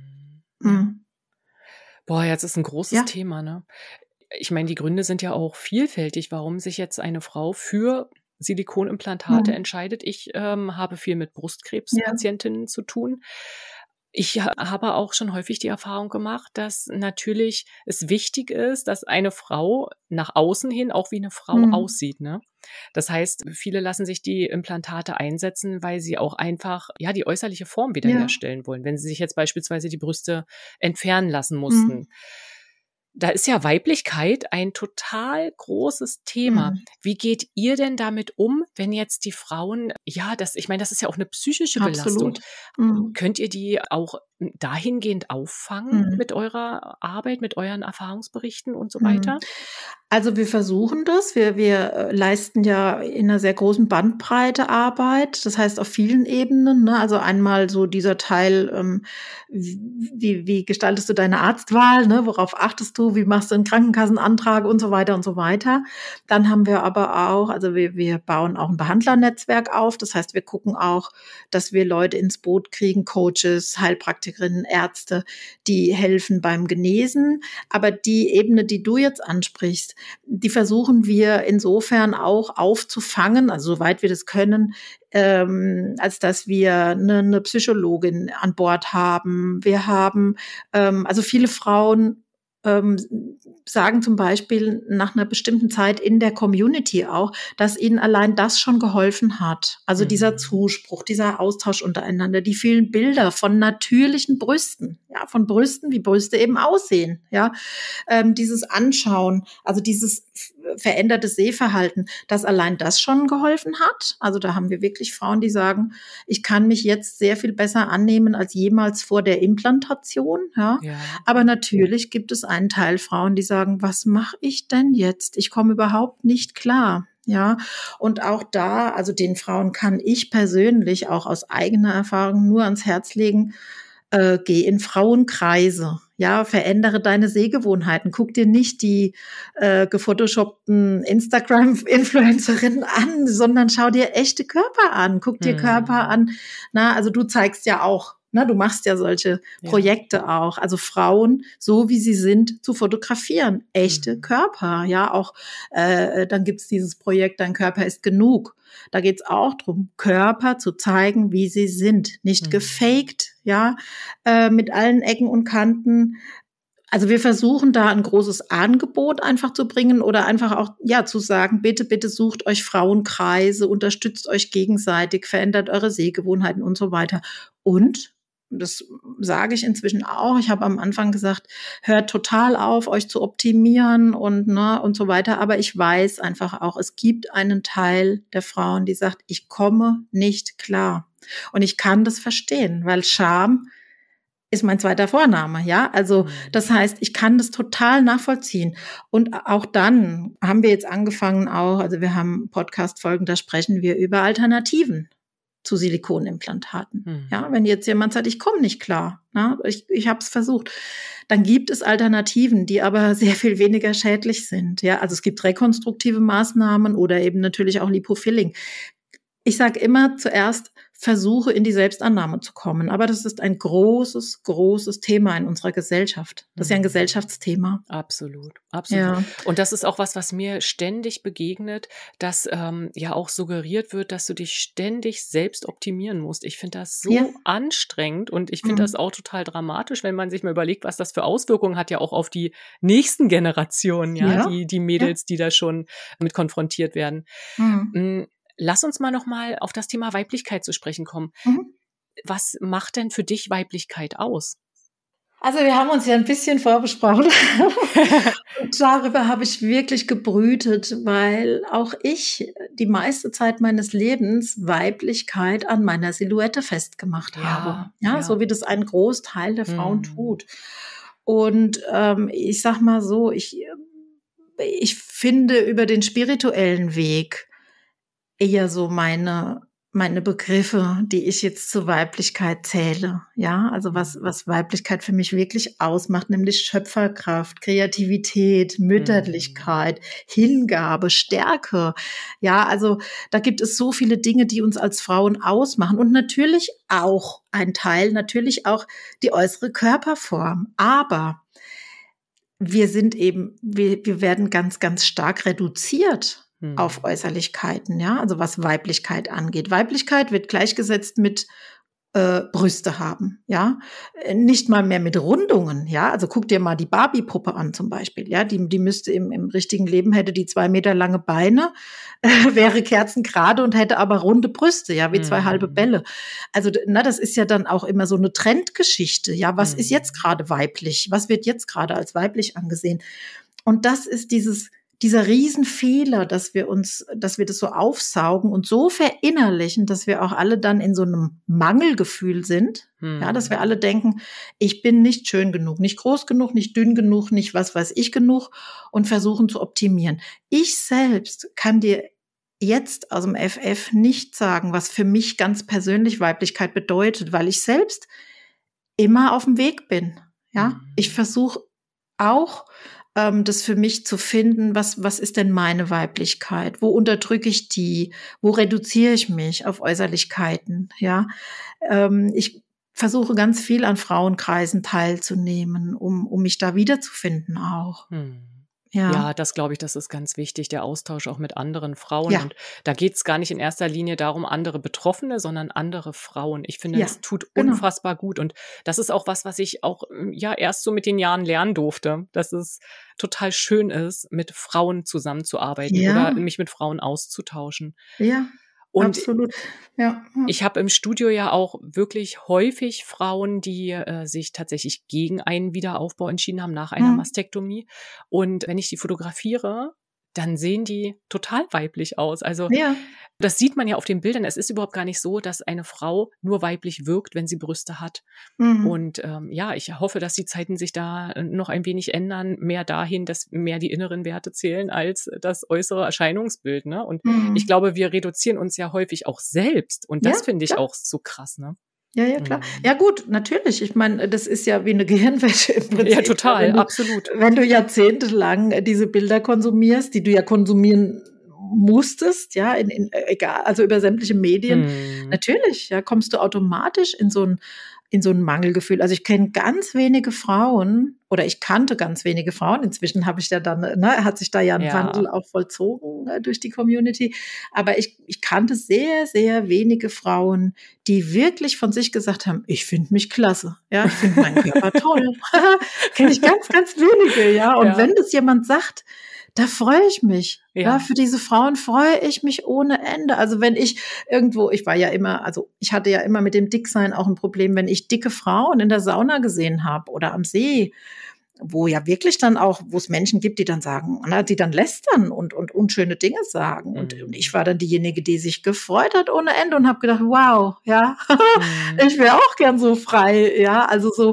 Boah, jetzt ist ein großes Thema, ne? Ich meine, die Gründe sind ja auch vielfältig, warum sich jetzt eine Frau für Silikonimplantate entscheidet. Ich habe viel mit Brustkrebspatientinnen zu tun. Ich habe auch schon häufig die Erfahrung gemacht, dass natürlich es wichtig ist, dass eine Frau nach außen hin auch wie eine Frau aussieht, ne? Das heißt, viele lassen sich die Implantate einsetzen, weil sie auch einfach, ja, die äußerliche Form Ja. wiederherstellen wollen. Wenn sie sich jetzt beispielsweise die Brüste entfernen lassen Mhm. mussten. Da ist ja Weiblichkeit ein total großes Thema. Mhm. Wie geht ihr denn damit um, wenn jetzt die Frauen, ja, ich meine, das ist ja auch eine psychische Belastung. Absolut. Mhm. Könnt ihr die auch dahingehend auffangen Mhm. mit eurer Arbeit, mit euren Erfahrungsberichten und so Mhm. weiter? Also wir versuchen das. Wir leisten ja in einer sehr großen Bandbreite Arbeit. Das heißt auf vielen Ebenen, ne? Also einmal so dieser Teil, wie gestaltest du deine Arztwahl, ne? Worauf achtest du? Wie machst du einen Krankenkassenantrag und so weiter und so weiter. Dann haben wir aber auch, also wir bauen auch ein Behandlernetzwerk auf. Das heißt, wir gucken auch, dass wir Leute ins Boot kriegen, Coaches, Heilpraktikerinnen, Ärzte, die helfen beim Genesen. Aber die Ebene, die du jetzt ansprichst, die versuchen wir insofern auch aufzufangen, also soweit wir das können, als dass wir eine Psychologin an Bord haben. Wir haben, also viele Frauen sagen zum Beispiel nach einer bestimmten Zeit in der Community auch, dass ihnen allein das schon geholfen hat. Also dieser Zuspruch, dieser Austausch untereinander, die vielen Bilder von natürlichen Brüsten, ja, von Brüsten, wie Brüste eben aussehen, ja, dieses Anschauen, also dieses veränderte Sehverhalten, dass allein das schon geholfen hat. Also da haben wir wirklich Frauen, die sagen, ich kann mich jetzt sehr viel besser annehmen als jemals vor der Implantation, ja. Ja. Aber natürlich gibt es einen Teil Frauen, die sagen, was mache ich denn jetzt? Ich komme überhaupt nicht klar. Ja, und auch da, also den Frauen kann ich persönlich auch aus eigener Erfahrung nur ans Herz legen, geh in Frauenkreise, ja, verändere deine Sehgewohnheiten. Guck dir nicht die gefotoshoppten Instagram-Influencerinnen an, sondern schau dir echte Körper an. Guck dir Körper an. Na, also du zeigst ja auch, ne, du machst ja solche Projekte auch. Also Frauen, so wie sie sind, zu fotografieren. Echte Körper, ja, auch dann gibt's dieses Projekt, Dein Körper ist genug. Da geht's auch drum, Körper zu zeigen, wie sie sind. Nicht gefaked, ja, mit allen Ecken und Kanten. Also wir versuchen da ein großes Angebot einfach zu bringen oder einfach auch, ja, zu sagen, bitte, bitte sucht euch Frauenkreise, unterstützt euch gegenseitig, verändert eure Sehgewohnheiten und so weiter. Und das sage ich inzwischen auch. Ich habe am Anfang gesagt, hört total auf, euch zu optimieren und so weiter. Aber ich weiß einfach auch, es gibt einen Teil der Frauen, die sagt, ich komme nicht klar. Und ich kann das verstehen, weil Scham ist mein zweiter Vorname, ja. Also das heißt, ich kann das total nachvollziehen. Und auch dann haben wir jetzt angefangen auch, also wir haben Podcast-Folgen, da sprechen wir über Alternativen zu Silikonimplantaten. Ja, wenn jetzt jemand sagt, ich komme nicht klar, na, ich habe es versucht, dann gibt es Alternativen, die aber sehr viel weniger schädlich sind. Ja, also es gibt rekonstruktive Maßnahmen oder eben natürlich auch Lipofilling. Ich sage immer zuerst, versuche in die Selbstannahme zu kommen. Aber das ist ein großes, großes Thema in unserer Gesellschaft. Das ist ja ein Gesellschaftsthema. Absolut, absolut. Ja. Und das ist auch was mir ständig begegnet, dass ja auch suggeriert wird, dass du dich ständig selbst optimieren musst. Ich finde das so anstrengend und ich finde das auch total dramatisch, wenn man sich mal überlegt, was das für Auswirkungen hat ja auch auf die nächsten Generationen, die Mädels, die da schon mit konfrontiert werden. Lass uns mal noch mal auf das Thema Weiblichkeit zu sprechen kommen. Was macht denn für dich Weiblichkeit aus? Also wir haben uns ja ein bisschen vorbesprochen und darüber habe ich wirklich gebrütet, weil auch ich die meiste Zeit meines Lebens Weiblichkeit an meiner Silhouette festgemacht habe. Ja, so wie das ein Großteil der Frauen tut. Und ich sag mal so, ich finde über den spirituellen Weg eher so meine Begriffe, die ich jetzt zur Weiblichkeit zähle. Ja, also was Weiblichkeit für mich wirklich ausmacht, nämlich Schöpferkraft, Kreativität, Mütterlichkeit, Hingabe, Stärke. Ja, also da gibt es so viele Dinge, die uns als Frauen ausmachen und natürlich auch ein Teil, natürlich auch die äußere Körperform. Aber wir sind eben, wir werden ganz, ganz stark reduziert auf Äußerlichkeiten, ja, also was Weiblichkeit angeht. Weiblichkeit wird gleichgesetzt mit Brüste haben, ja, nicht mal mehr mit Rundungen, ja, also guck dir mal die Barbie-Puppe an zum Beispiel, ja, die müsste im richtigen Leben hätte die 2 Meter lange Beine, wäre kerzengerade und hätte aber runde Brüste, ja, wie 2 halbe Bälle. Also, das ist ja dann auch immer so eine Trendgeschichte, ja, was ist jetzt gerade weiblich? Was wird jetzt gerade als weiblich angesehen? Und das ist dieser Riesenfehler, dass wir das so aufsaugen und so verinnerlichen, dass wir auch alle dann in so einem Mangelgefühl sind. Ja, dass wir alle denken, ich bin nicht schön genug, nicht groß genug, nicht dünn genug, nicht was weiß ich genug und versuchen zu optimieren. Ich selbst kann dir jetzt aus dem FF nicht sagen, was für mich ganz persönlich Weiblichkeit bedeutet, weil ich selbst immer auf dem Weg bin. Ja, ich versuche auch das für mich zu finden, was ist denn meine Weiblichkeit? Wo unterdrücke ich die? Wo reduziere ich mich auf Äußerlichkeiten? Ja, ich versuche ganz viel an Frauenkreisen teilzunehmen, um mich da wiederzufinden auch. Ja, das glaube ich, das ist ganz wichtig, der Austausch auch mit anderen Frauen. Ja. Und da geht es gar nicht in erster Linie darum, andere Betroffene, sondern andere Frauen. Ich finde, Ja, das tut genau. unfassbar gut. Und das ist auch was ich auch erst so mit den Jahren lernen durfte, dass es total schön ist, mit Frauen zusammenzuarbeiten Ja. oder mich mit Frauen auszutauschen. Ja, Und absolut. Ja. ich habe im Studio ja auch wirklich häufig Frauen, die sich tatsächlich gegen einen Wiederaufbau entschieden haben nach einer Mastektomie. Und wenn ich die fotografiere, dann sehen die total weiblich aus. Also Ja. das sieht man ja auf den Bildern. Es ist überhaupt gar nicht so, dass eine Frau nur weiblich wirkt, wenn sie Brüste hat. Und ich hoffe, dass die Zeiten sich da noch ein wenig ändern, mehr dahin, dass mehr die inneren Werte zählen als das äußere Erscheinungsbild. Ne? Und ich glaube, wir reduzieren uns ja häufig auch selbst. Und das finde ich auch so krass. Ne? Ja, klar. Ja gut, natürlich. Ich meine, das ist ja wie eine Gehirnwäsche im Prinzip. Ja, total, absolut. Wenn du jahrzehntelang diese Bilder konsumierst, die du ja konsumieren musstest, ja, egal, also über sämtliche Medien, natürlich, ja, kommst du automatisch in so ein Mangelgefühl. Also ich kenne ganz wenige Frauen oder ich kannte ganz wenige Frauen. Inzwischen habe ich ja dann, hat sich da ja ein Wandel auch vollzogen durch die Community. Aber ich kannte sehr, sehr wenige Frauen, die wirklich von sich gesagt haben, ich finde mich klasse. Ja, ich finde meinen Körper toll. Kenne ich ganz, ganz wenige, ja. Und wenn das jemand sagt, da freue ich mich. Ja, für diese Frauen freue ich mich ohne Ende. Also wenn ich irgendwo, ich hatte ja immer mit dem Dicksein auch ein Problem, wenn ich dicke Frauen in der Sauna gesehen habe oder am See, wo ja wirklich dann auch, wo es Menschen gibt, die dann sagen, die dann lästern und unschöne Dinge sagen. Und ich war dann diejenige, die sich gefreut hat ohne Ende und habe gedacht, wow, ja, ich wäre auch gern so frei. Ja, also so,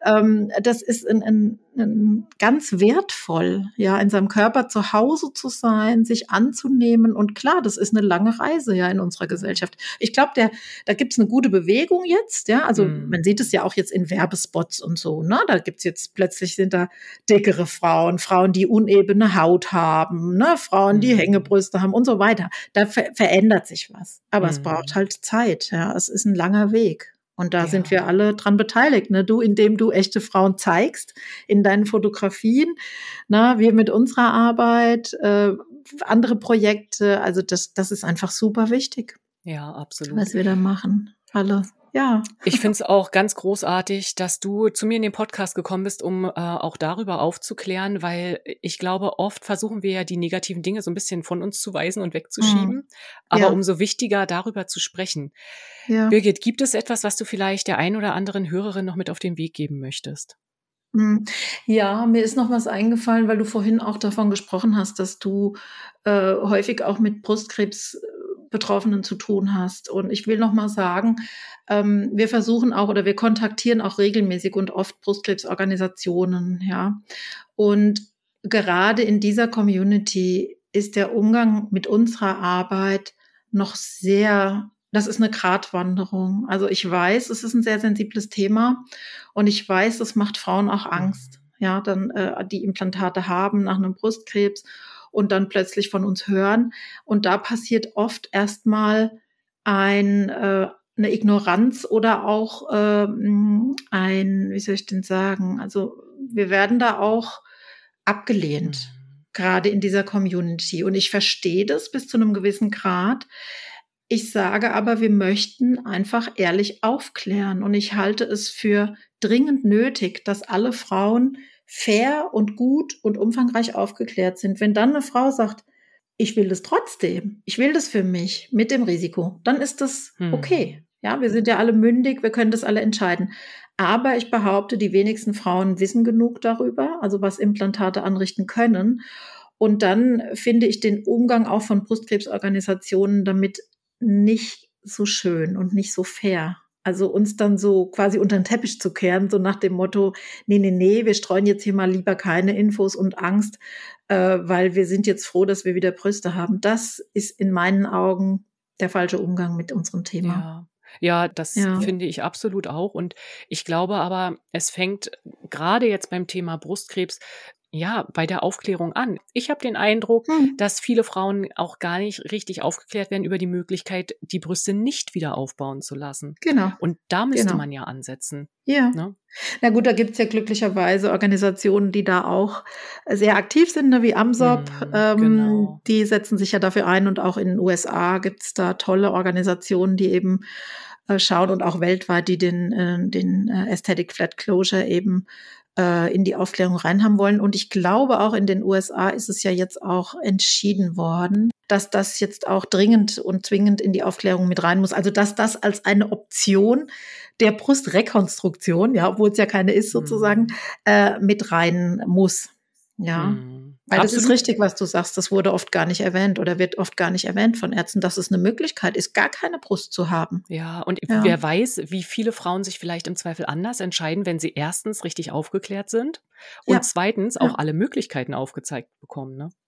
das ist ein ganz wertvoll, ja, in seinem Körper zu Hause zu sein, sich anzunehmen. Und klar, das ist eine lange Reise, ja, in unserer Gesellschaft. Ich glaube, da gibt's eine gute Bewegung jetzt, ja. Also man sieht es ja auch jetzt in Werbespots und so, ne? Da gibt's jetzt plötzlich sind da dickere Frauen, die unebene Haut haben, ne? Frauen, die Hängebrüste haben und so weiter. Da verändert sich was. Aber es braucht halt Zeit, ja. Es ist ein langer Weg. Und da sind wir alle dran beteiligt, ne? Du, indem du echte Frauen zeigst in deinen Fotografien, wir mit unserer Arbeit, andere Projekte, also das ist einfach super wichtig. Ja, absolut. Was wir da machen, alle. Ja. Ich finde es auch ganz großartig, dass du zu mir in den Podcast gekommen bist, um auch darüber aufzuklären, weil ich glaube, oft versuchen wir ja die negativen Dinge so ein bisschen von uns zu weisen und wegzuschieben, aber umso wichtiger, darüber zu sprechen. Ja. Birgit, gibt es etwas, was du vielleicht der ein oder anderen Hörerin noch mit auf den Weg geben möchtest? Ja, mir ist noch was eingefallen, weil du vorhin auch davon gesprochen hast, dass du häufig auch mit Brustkrebs-Betroffenen zu tun hast. Und ich will noch mal sagen, wir versuchen auch oder wir kontaktieren auch regelmäßig und oft Brustkrebsorganisationen, ja. Und gerade in dieser Community ist der Umgang mit unserer Arbeit noch das ist eine Gratwanderung. Also ich weiß, es ist ein sehr sensibles Thema und ich weiß, es macht Frauen auch Angst, ja, dann die Implantate haben nach einem Brustkrebs und dann plötzlich von uns hören. Und da passiert oft erstmal eine Ignoranz oder auch wie soll ich denn sagen, also wir werden da auch abgelehnt, gerade in dieser Community. Und ich verstehe das bis zu einem gewissen Grad. Ich sage aber, wir möchten einfach ehrlich aufklären. Und ich halte es für dringend nötig, dass alle Frauen fair und gut und umfangreich aufgeklärt sind. Wenn dann eine Frau sagt, ich will das trotzdem, ich will das für mich mit dem Risiko, dann ist das okay. Ja, wir sind ja alle mündig, wir können das alle entscheiden. Aber ich behaupte, die wenigsten Frauen wissen genug darüber, also was Implantate anrichten können. Und dann finde ich den Umgang auch von Brustkrebsorganisationen damit nicht so schön und nicht so fair. Also uns dann so quasi unter den Teppich zu kehren, so nach dem Motto, nee, wir streuen jetzt hier mal lieber keine Infos und Angst, weil wir sind jetzt froh, dass wir wieder Brüste haben. Das ist in meinen Augen der falsche Umgang mit unserem Thema. Ja, das finde ich absolut auch. Und ich glaube aber, es fängt gerade jetzt beim Thema Brustkrebs bei der Aufklärung an. Ich habe den Eindruck, dass viele Frauen auch gar nicht richtig aufgeklärt werden über die Möglichkeit, die Brüste nicht wieder aufbauen zu lassen. Genau. Und da müsste man ja ansetzen. Ja. Ne? Na gut, da gibt's ja glücklicherweise Organisationen, die da auch sehr aktiv sind, ne, wie AMSOP. Genau. Die setzen sich ja dafür ein. Und auch in den USA gibt's da tolle Organisationen, die eben schauen und auch weltweit, die den Aesthetic Flat Closure eben in die Aufklärung reinhaben wollen. Und ich glaube, auch in den USA ist es ja jetzt auch entschieden worden, dass das jetzt auch dringend und zwingend in die Aufklärung mit rein muss. Also, dass das als eine Option der Brustrekonstruktion, ja, obwohl es ja keine ist sozusagen, mit rein muss. Ja. Weil das ist richtig, was du sagst. Das wurde oft gar nicht erwähnt oder wird oft gar nicht erwähnt von Ärzten, dass es eine Möglichkeit ist, gar keine Brust zu haben. Ja, und wer weiß, wie viele Frauen sich vielleicht im Zweifel anders entscheiden, wenn sie erstens richtig aufgeklärt sind und zweitens auch alle Möglichkeiten aufgezeigt bekommen. Ne?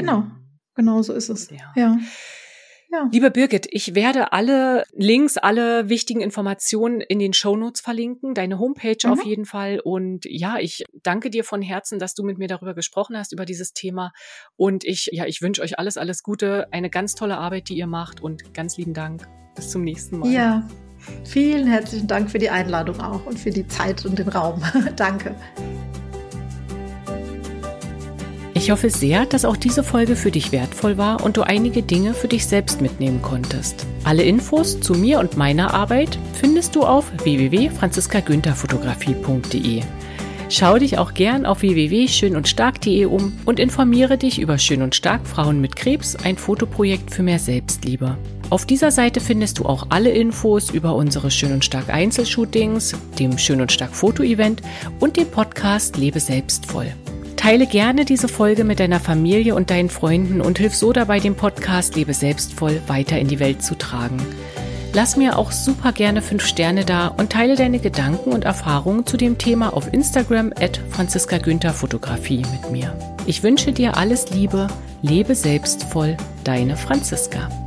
Genau so ist es. Ja. Liebe Birgit, ich werde alle Links, alle wichtigen Informationen in den Shownotes verlinken, deine Homepage auf jeden Fall. Und ja, ich danke dir von Herzen, dass du mit mir darüber gesprochen hast, über dieses Thema. Und ich wünsche euch alles Gute, eine ganz tolle Arbeit, die ihr macht und ganz lieben Dank. Bis zum nächsten Mal. Ja, vielen herzlichen Dank für die Einladung auch und für die Zeit und den Raum. Danke. Ich hoffe sehr, dass auch diese Folge für dich wertvoll war und du einige Dinge für dich selbst mitnehmen konntest. Alle Infos zu mir und meiner Arbeit findest du auf www.franziskagüntherfotografie.de. Schau dich auch gern auf www.schönundstark.de um und informiere dich über Schön und Stark Frauen mit Krebs, ein Fotoprojekt für mehr Selbstliebe. Auf dieser Seite findest du auch alle Infos über unsere Schön und Stark Einzelshootings, dem Schön und Stark Foto-Event und dem Podcast Lebe selbstvoll. Teile gerne diese Folge mit deiner Familie und deinen Freunden und hilf so dabei, den Podcast Lebe selbstvoll weiter in die Welt zu tragen. Lass mir auch super gerne 5 Sterne da und teile deine Gedanken und Erfahrungen zu dem Thema auf Instagram @franziskagüntherfotografie mit mir. Ich wünsche dir alles Liebe, lebe selbstvoll, deine Franziska.